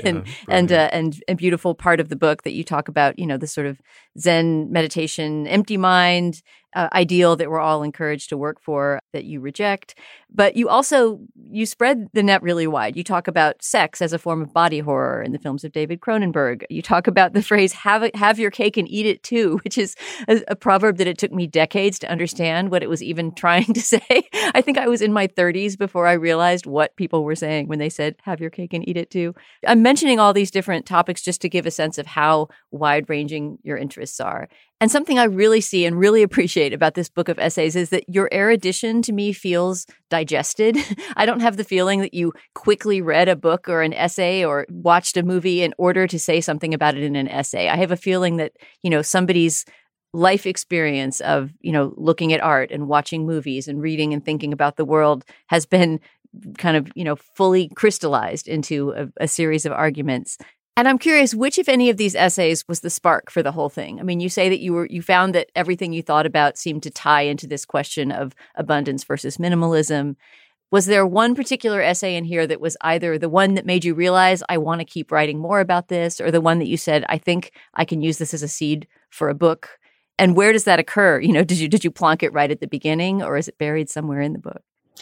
and beautiful part of the book that you talk about, you know, the sort of Zen meditation, empty mind ideal that we're all encouraged to work for that you reject. But you spread the net really wide. You talk about sex as a form of body horror in the films of David Cronenberg. You talk about the phrase, have your cake and eat it too, which is a proverb that it took me decades to understand what it was even trying to say. I think I was in my 30s before I realized what people were saying when they said, have your cake and eat it too. I'm mentioning all these different topics just to give a sense of how wide-ranging your interests are. And something I really see and really appreciate about this book of essays is that your erudition to me feels digested. I don't have the feeling that you quickly read a book or an essay or watched a movie in order to say something about it in an essay. I have a feeling that, you know, somebody's life experience of, you know, looking at art and watching movies and reading and thinking about the world has been kind of, you know, fully crystallized into a series of arguments. And I'm curious, which, if any of these essays was the spark for the whole thing? I mean, you say that you found that everything you thought about seemed to tie into this question of abundance versus minimalism. Was there one particular essay in here that was either the one that made you realize, I want to keep writing more about this, or the one that you said, I think I can use this as a seed for a book? And where does that occur? You know, did you plonk it right at the beginning, or is it buried somewhere in the book?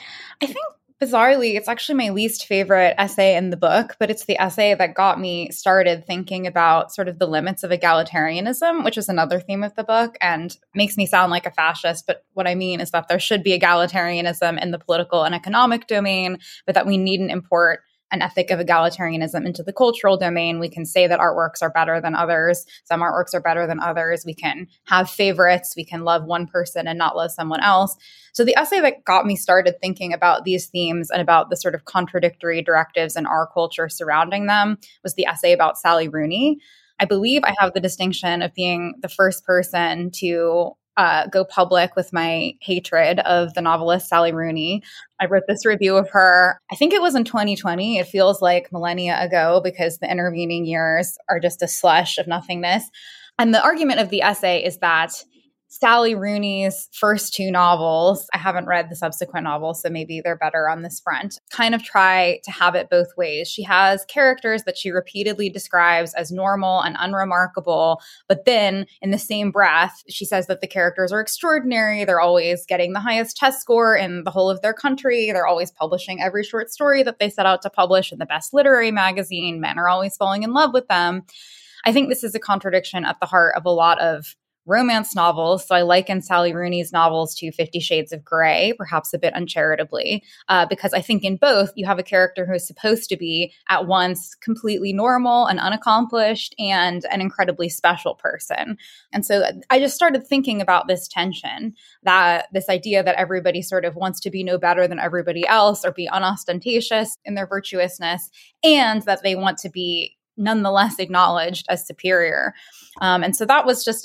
I think bizarrely, it's actually my least favorite essay in the book, but it's the essay that got me started thinking about sort of the limits of egalitarianism, which is another theme of the book and makes me sound like a fascist. But what I mean is that there should be egalitarianism in the political and economic domain, but that we needn't import an ethic of egalitarianism into the cultural domain. We can say that artworks are better than others. Some artworks are better than others. We can have favorites. We can love one person and not love someone else. So the essay that got me started thinking about these themes and about the sort of contradictory directives in our culture surrounding them was the essay about Sally Rooney. I believe I have the distinction of being the first person to go public with my hatred of the novelist Sally Rooney. I wrote this review of her. I think it was in 2020. It feels like millennia ago because the intervening years are just a slush of nothingness. And the argument of the essay is that Sally Rooney's first two novels, I haven't read the subsequent novels, so maybe they're better on this front, kind of try to have it both ways. She has characters that she repeatedly describes as normal and unremarkable, but then in the same breath, she says that the characters are extraordinary. They're always getting the highest test score in the whole of their country. They're always publishing every short story that they set out to publish in the best literary magazine. Men are always falling in love with them. I think this is a contradiction at the heart of a lot of romance novels. So I liken Sally Rooney's novels to 50 Shades of Grey, perhaps a bit uncharitably, because I think in both you have a character who is supposed to be at once completely normal and unaccomplished and an incredibly special person. And so I just started thinking about this tension, that this idea that everybody sort of wants to be no better than everybody else or be unostentatious in their virtuousness, and that they want to be nonetheless acknowledged as superior. And so that was just a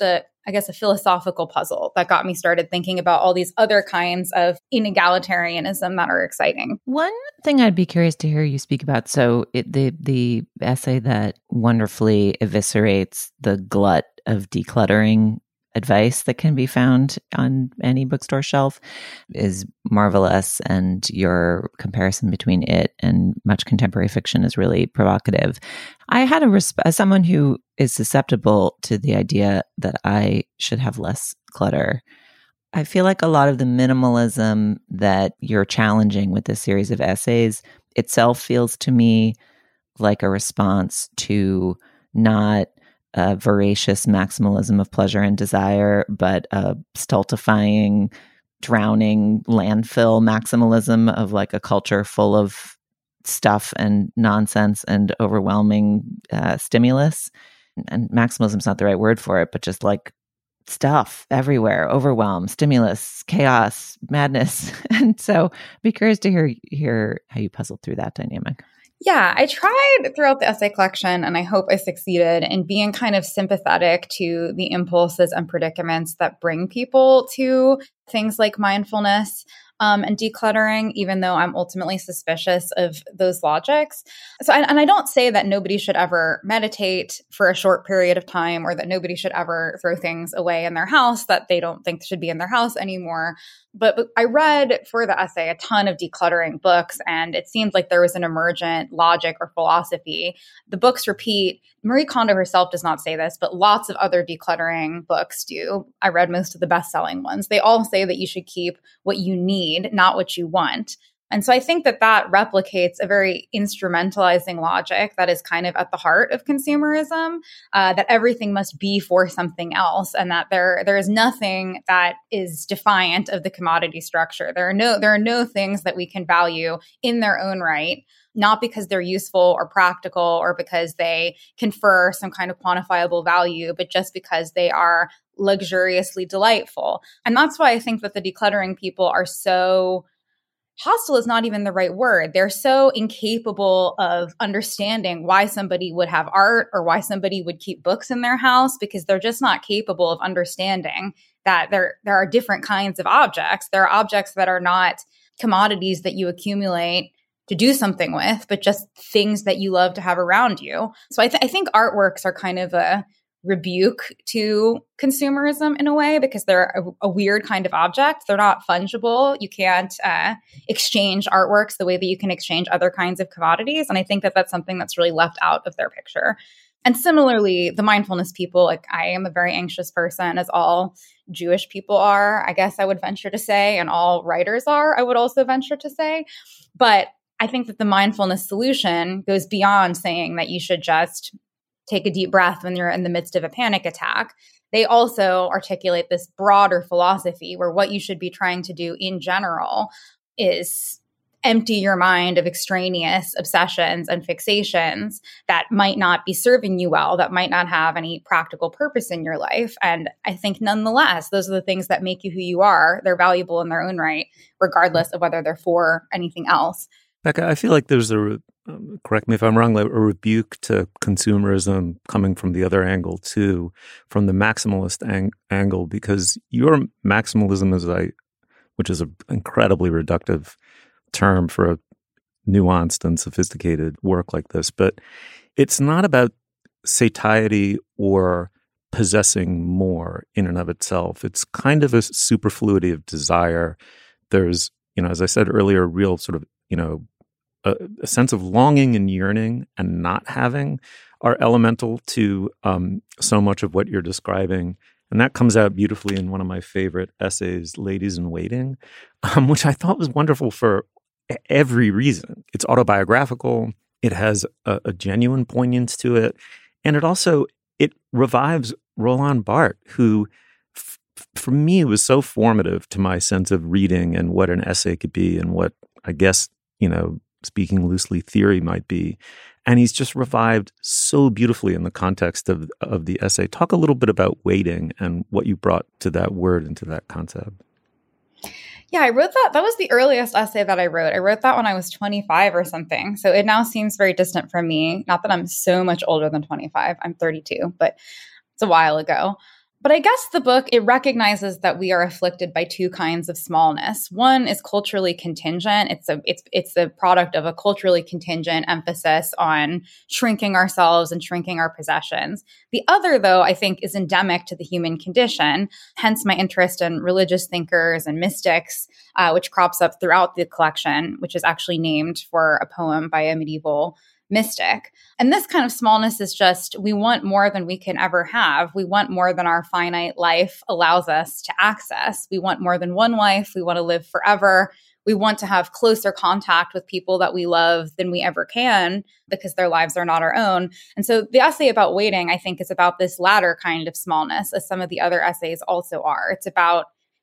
I guess, a philosophical puzzle that got me started thinking about all these other kinds of inegalitarianism that are exciting. One thing I'd be curious to hear you speak about, so the essay that wonderfully eviscerates the glut of decluttering advice that can be found on any bookstore shelf is marvelous, and your comparison between it and much contemporary fiction is really provocative. I had as someone who is susceptible to the idea that I should have less clutter, I feel like a lot of the minimalism that you're challenging with this series of essays itself feels to me like a response to not a voracious maximalism of pleasure and desire, but a stultifying, drowning landfill maximalism of like a culture full of stuff and nonsense and overwhelming stimulus. And maximalism is not the right word for it, but just like stuff everywhere, overwhelm, stimulus, chaos, madness. And so I'd be curious to hear how you puzzle through that dynamic. Yeah, I tried throughout the essay collection, and I hope I succeeded in being kind of sympathetic to the impulses and predicaments that bring people to things like mindfulness and decluttering, even though I'm ultimately suspicious of those logics. So, and I don't say that nobody should ever meditate for a short period of time, or that nobody should ever throw things away in their house that they don't think should be in their house anymore. But I read for the essay a ton of decluttering books, and it seemed like there was an emergent logic or philosophy. The books repeat. Marie Kondo herself does not say this, but lots of other decluttering books do. I read most of the best-selling ones. They all say that you should keep what you need, not what you want. And so I think that replicates a very instrumentalizing logic that is kind of at the heart of consumerism, that everything must be for something else, and that there is nothing that is defiant of the commodity structure. There are no things that we can value in their own right, not because they're useful or practical or because they confer some kind of quantifiable value, but just because they are luxuriously delightful. And that's why I think that the decluttering people are so hostile is not even the right word. They're so incapable of understanding why somebody would have art or why somebody would keep books in their house, because they're just not capable of understanding that there are different kinds of objects. There are objects that are not commodities that you accumulate to do something with, but just things that you love to have around you. So I think artworks are kind of a rebuke to consumerism in a way, because they're a weird kind of object. They're not fungible. You can't exchange artworks the way that you can exchange other kinds of commodities. And I think that that's something that's really left out of their picture. And similarly, the mindfulness people, like I am a very anxious person, as all Jewish people are, I guess I would venture to say, and all writers are, I would also venture to say. But I think that the mindfulness solution goes beyond saying that you should just take a deep breath when you're in the midst of a panic attack. They also articulate this broader philosophy where what you should be trying to do in general is empty your mind of extraneous obsessions and fixations that might not be serving you well, that might not have any practical purpose in your life. And I think nonetheless, those are the things that make you who you are. They're valuable in their own right, regardless of whether they're for anything else. Becca, I feel like there's correct me if I'm wrong, like a rebuke to consumerism coming from the other angle too, from the maximalist angle, because your maximalism which is an incredibly reductive term for a nuanced and sophisticated work like this, but it's not about satiety or possessing more in and of itself. It's kind of a superfluity of desire. There's, as I said earlier, real sort of, a sense of longing and yearning and not having are elemental to so much of what you're describing. And that comes out beautifully in one of my favorite essays, Ladies in Waiting, which I thought was wonderful for every reason. It's autobiographical. It has a genuine poignance to it. And it revives Roland Barthes, who for me was so formative to my sense of reading and what an essay could be and what, I guess, speaking loosely, theory might be. And he's just revived so beautifully in the context of the essay. Talk a little bit about waiting and what you brought to that word and to that concept. Yeah, I wrote that. That was the earliest essay that I wrote. I wrote that when I was 25 or something. So it now seems very distant from me. Not that I'm so much older than 25. I'm 32, but it's a while ago. But I guess the book, it recognizes that we are afflicted by two kinds of smallness. One is culturally contingent. It's the product of a culturally contingent emphasis on shrinking ourselves and shrinking our possessions. The other, though, I think is endemic to the human condition, hence my interest in religious thinkers and mystics, which crops up throughout the collection, which is actually named for a poem by a medieval mystic. And this kind of smallness is just, we want more than we can ever have. We want more than our finite life allows us to access. We want more than one life. We want to live forever. We want to have closer contact with people that we love than we ever can because their lives are not our own. And so the essay about waiting, I think, is about this latter kind of smallness, as some of the other essays also are. It's about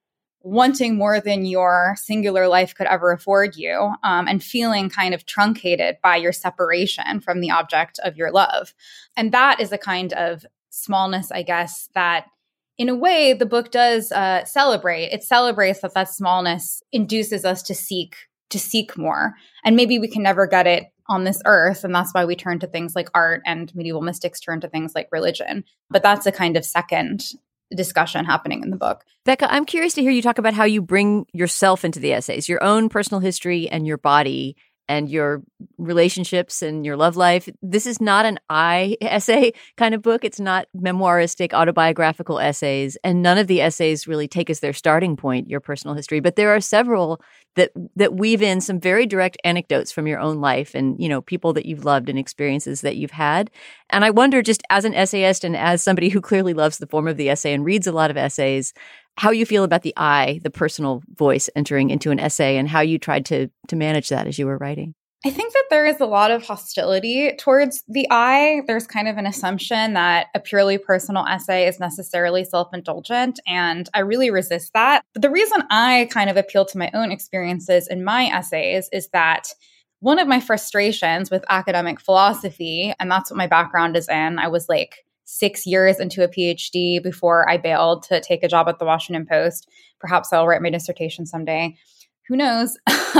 wanting more than your singular life could ever afford you, and feeling kind of truncated by your separation from the object of your love. And that is a kind of smallness, I guess, that in a way the book does celebrate. It celebrates that smallness induces us to seek more. And maybe we can never get it on this earth. And that's why we turn to things like art, and medieval mystics turn to things like religion. But that's a kind of second discussion happening in the book. Becca, I'm curious to hear you talk about how you bring yourself into the essays, your own personal history and your body and your relationships and your love life. This is not an I essay kind of book. It's not memoiristic, autobiographical essays. And none of the essays really take as their starting point your personal history. But there are several that weave in some very direct anecdotes from your own life and, you know, people that you've loved and experiences that you've had. And I wonder, just as an essayist and as somebody who clearly loves the form of the essay and reads a lot of essays, how you feel about the I, the personal voice entering into an essay, and how you tried to manage that as you were writing. I think that there is a lot of hostility towards the I. There's kind of an assumption that a purely personal essay is necessarily self-indulgent, and I really resist that. But the reason I kind of appeal to my own experiences in my essays is that one of my frustrations with academic philosophy, and that's what my background is in, I was like 6 years into a PhD before I bailed to take a job at the Washington Post. Perhaps I'll write my dissertation someday. Who knows?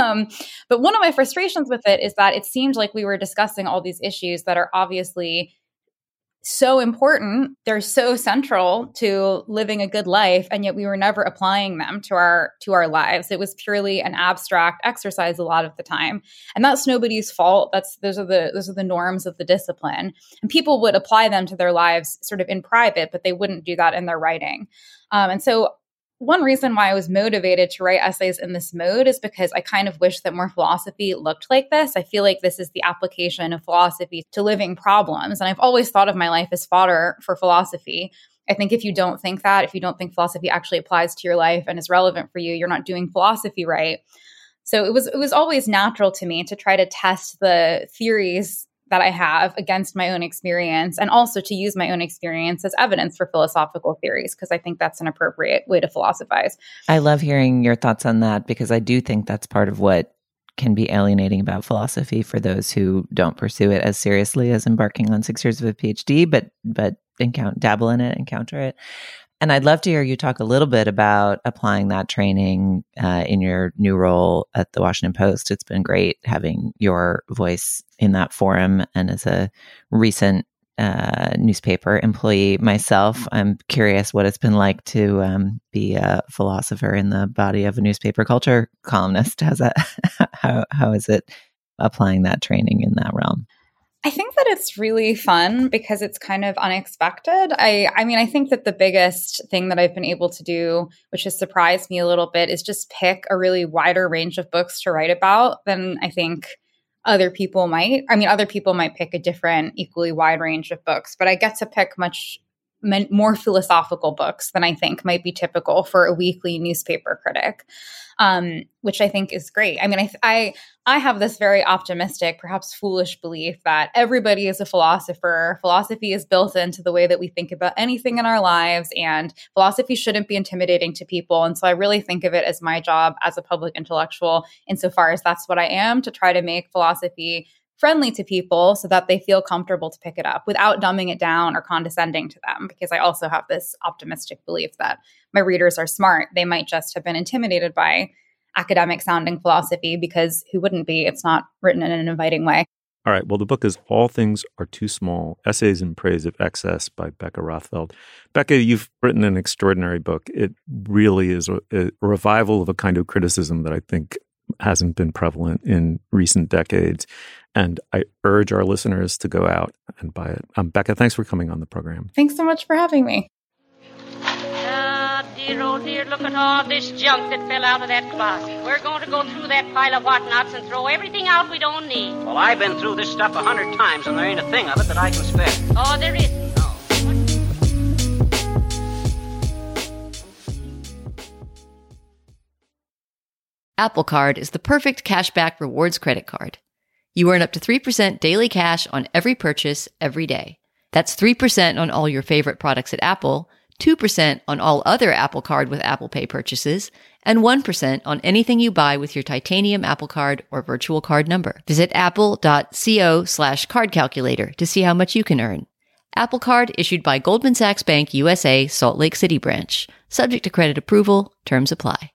But one of my frustrations with it is that it seemed like we were discussing all these issues that are obviously so important. They're so central to living a good life, and yet we were never applying them to our lives. It was purely an abstract exercise a lot of the time, and that's nobody's fault. Those are the norms of the discipline, and people would apply them to their lives sort of in private, but they wouldn't do that in their writing. And so one reason why I was motivated to write essays in this mode is because I kind of wish that more philosophy looked like this. I feel like this is the application of philosophy to living problems. And I've always thought of my life as fodder for philosophy. I think if you don't think that, if you don't think philosophy actually applies to your life and is relevant for you, you're not doing philosophy right. So it was always natural to me to try to test the theories that I have against my own experience, and also to use my own experience as evidence for philosophical theories, because I think that's an appropriate way to philosophize. I love hearing your thoughts on that, because I do think that's part of what can be alienating about philosophy for those who don't pursue it as seriously as embarking on 6 years of a PhD, but dabble in it, encounter it. And I'd love to hear you talk a little bit about applying that training in your new role at the Washington Post. It's been great having your voice in that forum. And as a recent newspaper employee myself, I'm curious what it's been like to be a philosopher in the body of a newspaper culture columnist. How is it applying that training in that realm? I think that it's really fun because it's kind of unexpected. I mean, I think that the biggest thing that I've been able to do, which has surprised me a little bit, is just pick a really wider range of books to write about than I think other people might. I mean, other people might pick a different, equally wide range of books, but I get to pick much more philosophical books than I think might be typical for a weekly newspaper critic, which I think is great. I mean, I have this very optimistic, perhaps foolish belief that everybody is a philosopher. Philosophy is built into the way that we think about anything in our lives, and philosophy shouldn't be intimidating to people. And so I really think of it as my job as a public intellectual, insofar as that's what I am, to try to make philosophy friendly to people so that they feel comfortable to pick it up without dumbing it down or condescending to them. Because I also have this optimistic belief that my readers are smart. They might just have been intimidated by academic sounding philosophy, because who wouldn't be? It's not written in an inviting way. All right. Well, the book is All Things Are Too Small, Essays in Praise of Excess by Becca Rothfeld. Becca, you've written an extraordinary book. It really is a revival of a kind of criticism that I think hasn't been prevalent in recent decades. And I urge our listeners to go out and buy it. Becca, thanks for coming on the program. Thanks so much for having me. Dear, oh dear, look at all this junk that fell out of that closet. We're going to go through that pile of whatnots and throw everything out we don't need. Well, I've been through this stuff 100 times, and there ain't a thing of it that I can spare. Oh, there isn't. Apple Card is the perfect cashback rewards credit card. You earn up to 3% daily cash on every purchase every day. That's 3% on all your favorite products at Apple, 2% on all other Apple Card with Apple Pay purchases, and 1% on anything you buy with your titanium Apple Card or virtual card number. Visit apple.co/card calculator to see how much you can earn. Apple Card issued by Goldman Sachs Bank USA, Salt Lake City branch. Subject to credit approval. Terms apply.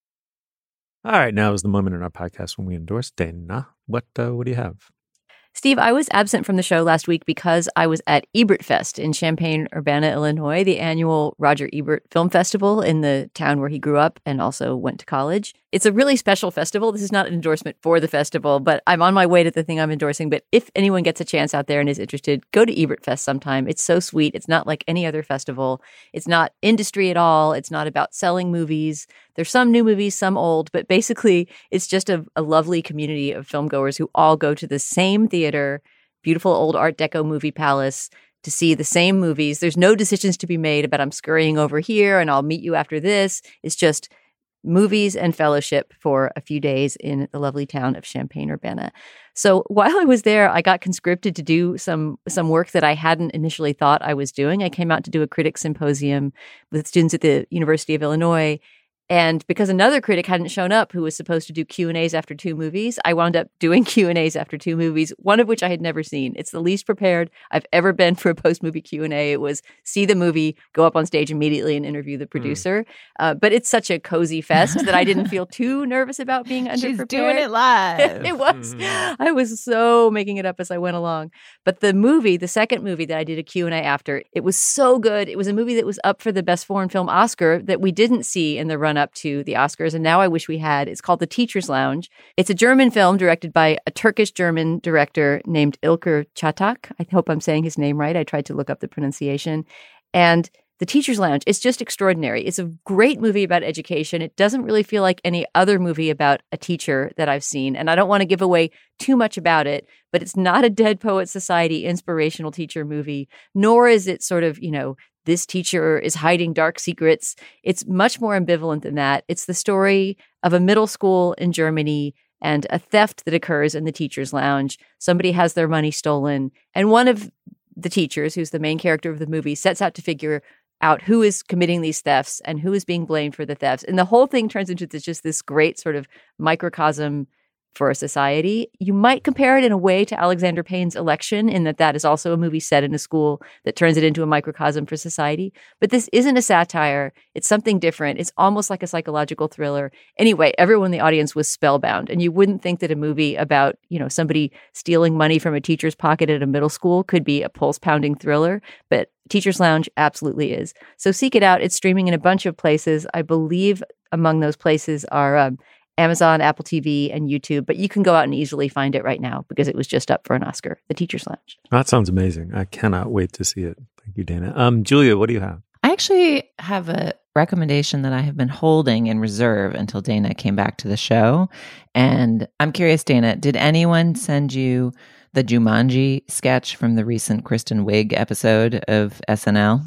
All right. Now is the moment in our podcast when we endorse Dana. What do you have? Steve, I was absent from the show last week because I was at Ebert Fest in Champaign-Urbana, Illinois, the annual Roger Ebert Film Festival in the town where he grew up and also went to college. It's a really special festival. This is not an endorsement for the festival, but I'm on my way to the thing I'm endorsing. But if anyone gets a chance out there and is interested, go to Ebert Fest sometime. It's so sweet. It's not like any other festival. It's not industry at all. It's not about selling movies. There's some new movies, some old, but basically it's just a lovely community of filmgoers who all go to the same theater, beautiful old Art Deco movie palace, to see the same movies. There's no decisions to be made about I'm scurrying over here and I'll meet you after this. It's just movies and fellowship for a few days in the lovely town of Champaign-Urbana. So while I was there, I got conscripted to do some work that I hadn't initially thought I was doing. I came out to do a critics symposium with students at the University of Illinois. And because another critic hadn't shown up who was supposed to do Q&As after 2 movies, I wound up doing Q&As after 2 movies, one of which I had never seen. It's the least prepared I've ever been for a post-movie Q&A. It was see the movie, go up on stage immediately and interview the producer. But it's such a cozy fest that I didn't feel too nervous about being underprepared. She's doing it live. It was. I was so making it up as I went along. But the second movie that I did a Q&A after, it was so good. It was a movie that was up for the Best Foreign Film Oscar that we didn't see in the run-up to the Oscars, and now I wish we had. It's called The Teacher's Lounge. It's a German film directed by a Turkish-German director named Ilker Çatak. I hope I'm saying his name right. I tried to look up the pronunciation. And The Teacher's Lounge, it's just extraordinary. It's a great movie about education. It doesn't really feel like any other movie about a teacher that I've seen, and I don't want to give away too much about it, but it's not a Dead Poets Society inspirational teacher movie, nor is it sort of, this teacher is hiding dark secrets. It's much more ambivalent than that. It's the story of a middle school in Germany and a theft that occurs in the teacher's lounge. Somebody has their money stolen, and one of the teachers, who's the main character of the movie, sets out to figure out who is committing these thefts and who is being blamed for the thefts. And the whole thing turns into just this great sort of microcosm for a society. You might compare it in a way to Alexander Payne's Election, in that is also a movie set in a school that turns it into a microcosm for society. But this isn't a satire. It's something different. It's almost like a psychological thriller. Anyway, everyone in the audience was spellbound. And you wouldn't think that a movie about, somebody stealing money from a teacher's pocket at a middle school could be a pulse-pounding thriller. But Teacher's Lounge absolutely is. So seek it out. It's streaming in a bunch of places. I believe among those places are Amazon, Apple TV, and YouTube. But you can go out and easily find it right now because it was just up for an Oscar, The Teacher's Lounge. That sounds amazing. I cannot wait to see it. Thank you, Dana. Julia, what do you have? I actually have a recommendation that I have been holding in reserve until Dana came back to the show. And I'm curious, Dana, did anyone send you the Jumanji sketch from the recent Kristen Wiig episode of SNL?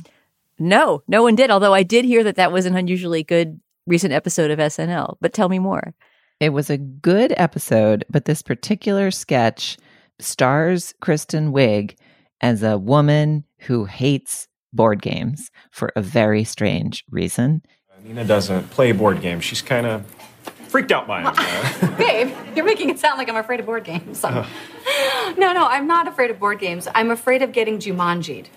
No one did. Although I did hear that was an unusually good recent episode of SNL, but tell me more. It was a good episode, but this particular sketch stars Kristen Wiig as a woman who hates board games for a very strange reason. Nina doesn't play board games. She's kind of freaked out by them. Babe, you're making it sound like I'm afraid of board games. No, I'm not afraid of board games. I'm afraid of getting Jumanji'd.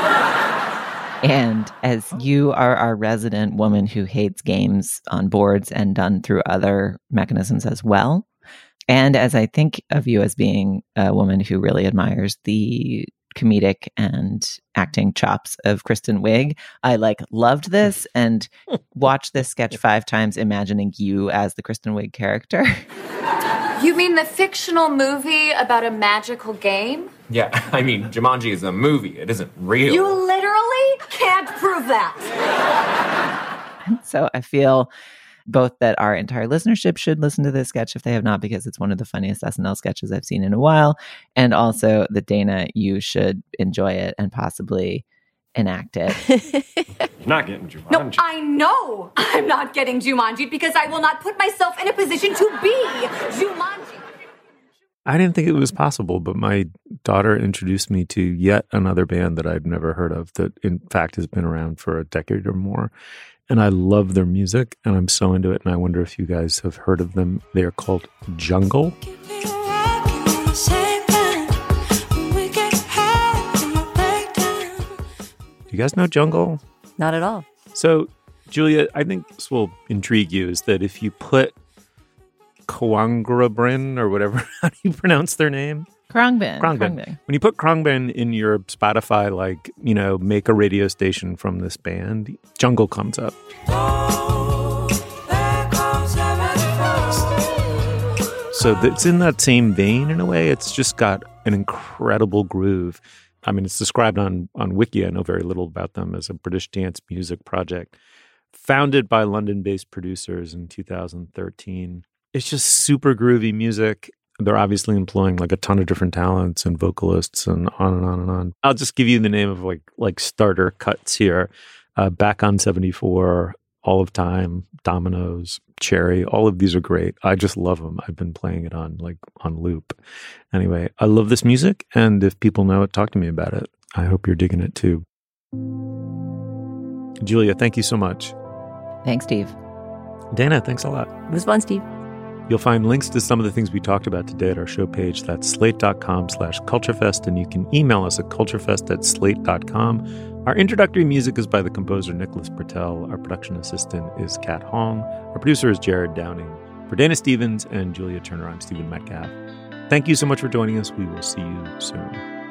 And as you are our resident woman who hates games on boards and done through other mechanisms as well, And as I think of you as being a woman who really admires the comedic and acting chops of Kristen Wiig, I loved this and watched this sketch 5 times, imagining you as the Kristen Wiig character. You mean the fictional movie about a magical game? Yeah, I mean, Jumanji is a movie. It isn't real. You literally can't prove that. So I feel both that our entire listenership should listen to this sketch if they have not, because it's one of the funniest SNL sketches I've seen in a while. And also that, Dana, you should enjoy it and possibly enact it. You're not getting Jumanji. No, I know I'm not getting Jumanji because I will not put myself in a position to be Jumanji. I didn't think it was possible, but my daughter introduced me to yet another band that I'd never heard of that, in fact, has been around for a decade or more. And I love their music, and I'm so into it. And I wonder if you guys have heard of them. They are called Jungle. Do you guys know Jungle? Not at all. So, Julia, I think this will intrigue you, is that if you put Khruangbin or whatever, how do you pronounce their name? Khruangbin. When you put Khruangbin in your Spotify, make a radio station from this band, Jungle comes up. So it's in that same vein in a way. It's just got an incredible groove. I mean, it's described on Wiki. I know very little about them, as a British dance music project founded by London-based producers in 2013. It's just super groovy music. They're obviously employing a ton of different talents and vocalists and on and on and on. I'll just give you the name of like starter cuts here. Back on 74, All of Time, Dominoes, Cherry. All of these are great. I just love them. I've been playing it on loop. Anyway, I love this music, and if people know it, talk to me about it. I hope you're digging it too. Julia, thank you so much. Thanks, Steve. Dana, thanks a lot. It was fun, Steve. You'll find links to some of the things we talked about today at our show page. That's slate.com/culturefest, and you can email us at culturefest@slate.com. Our introductory music is by the composer Nicholas Bertel. Our production assistant is Kat Hong. Our producer is Jared Downing. For Dana Stevens and Julia Turner, I'm Stephen Metcalf. Thank you so much for joining us. We will see you soon.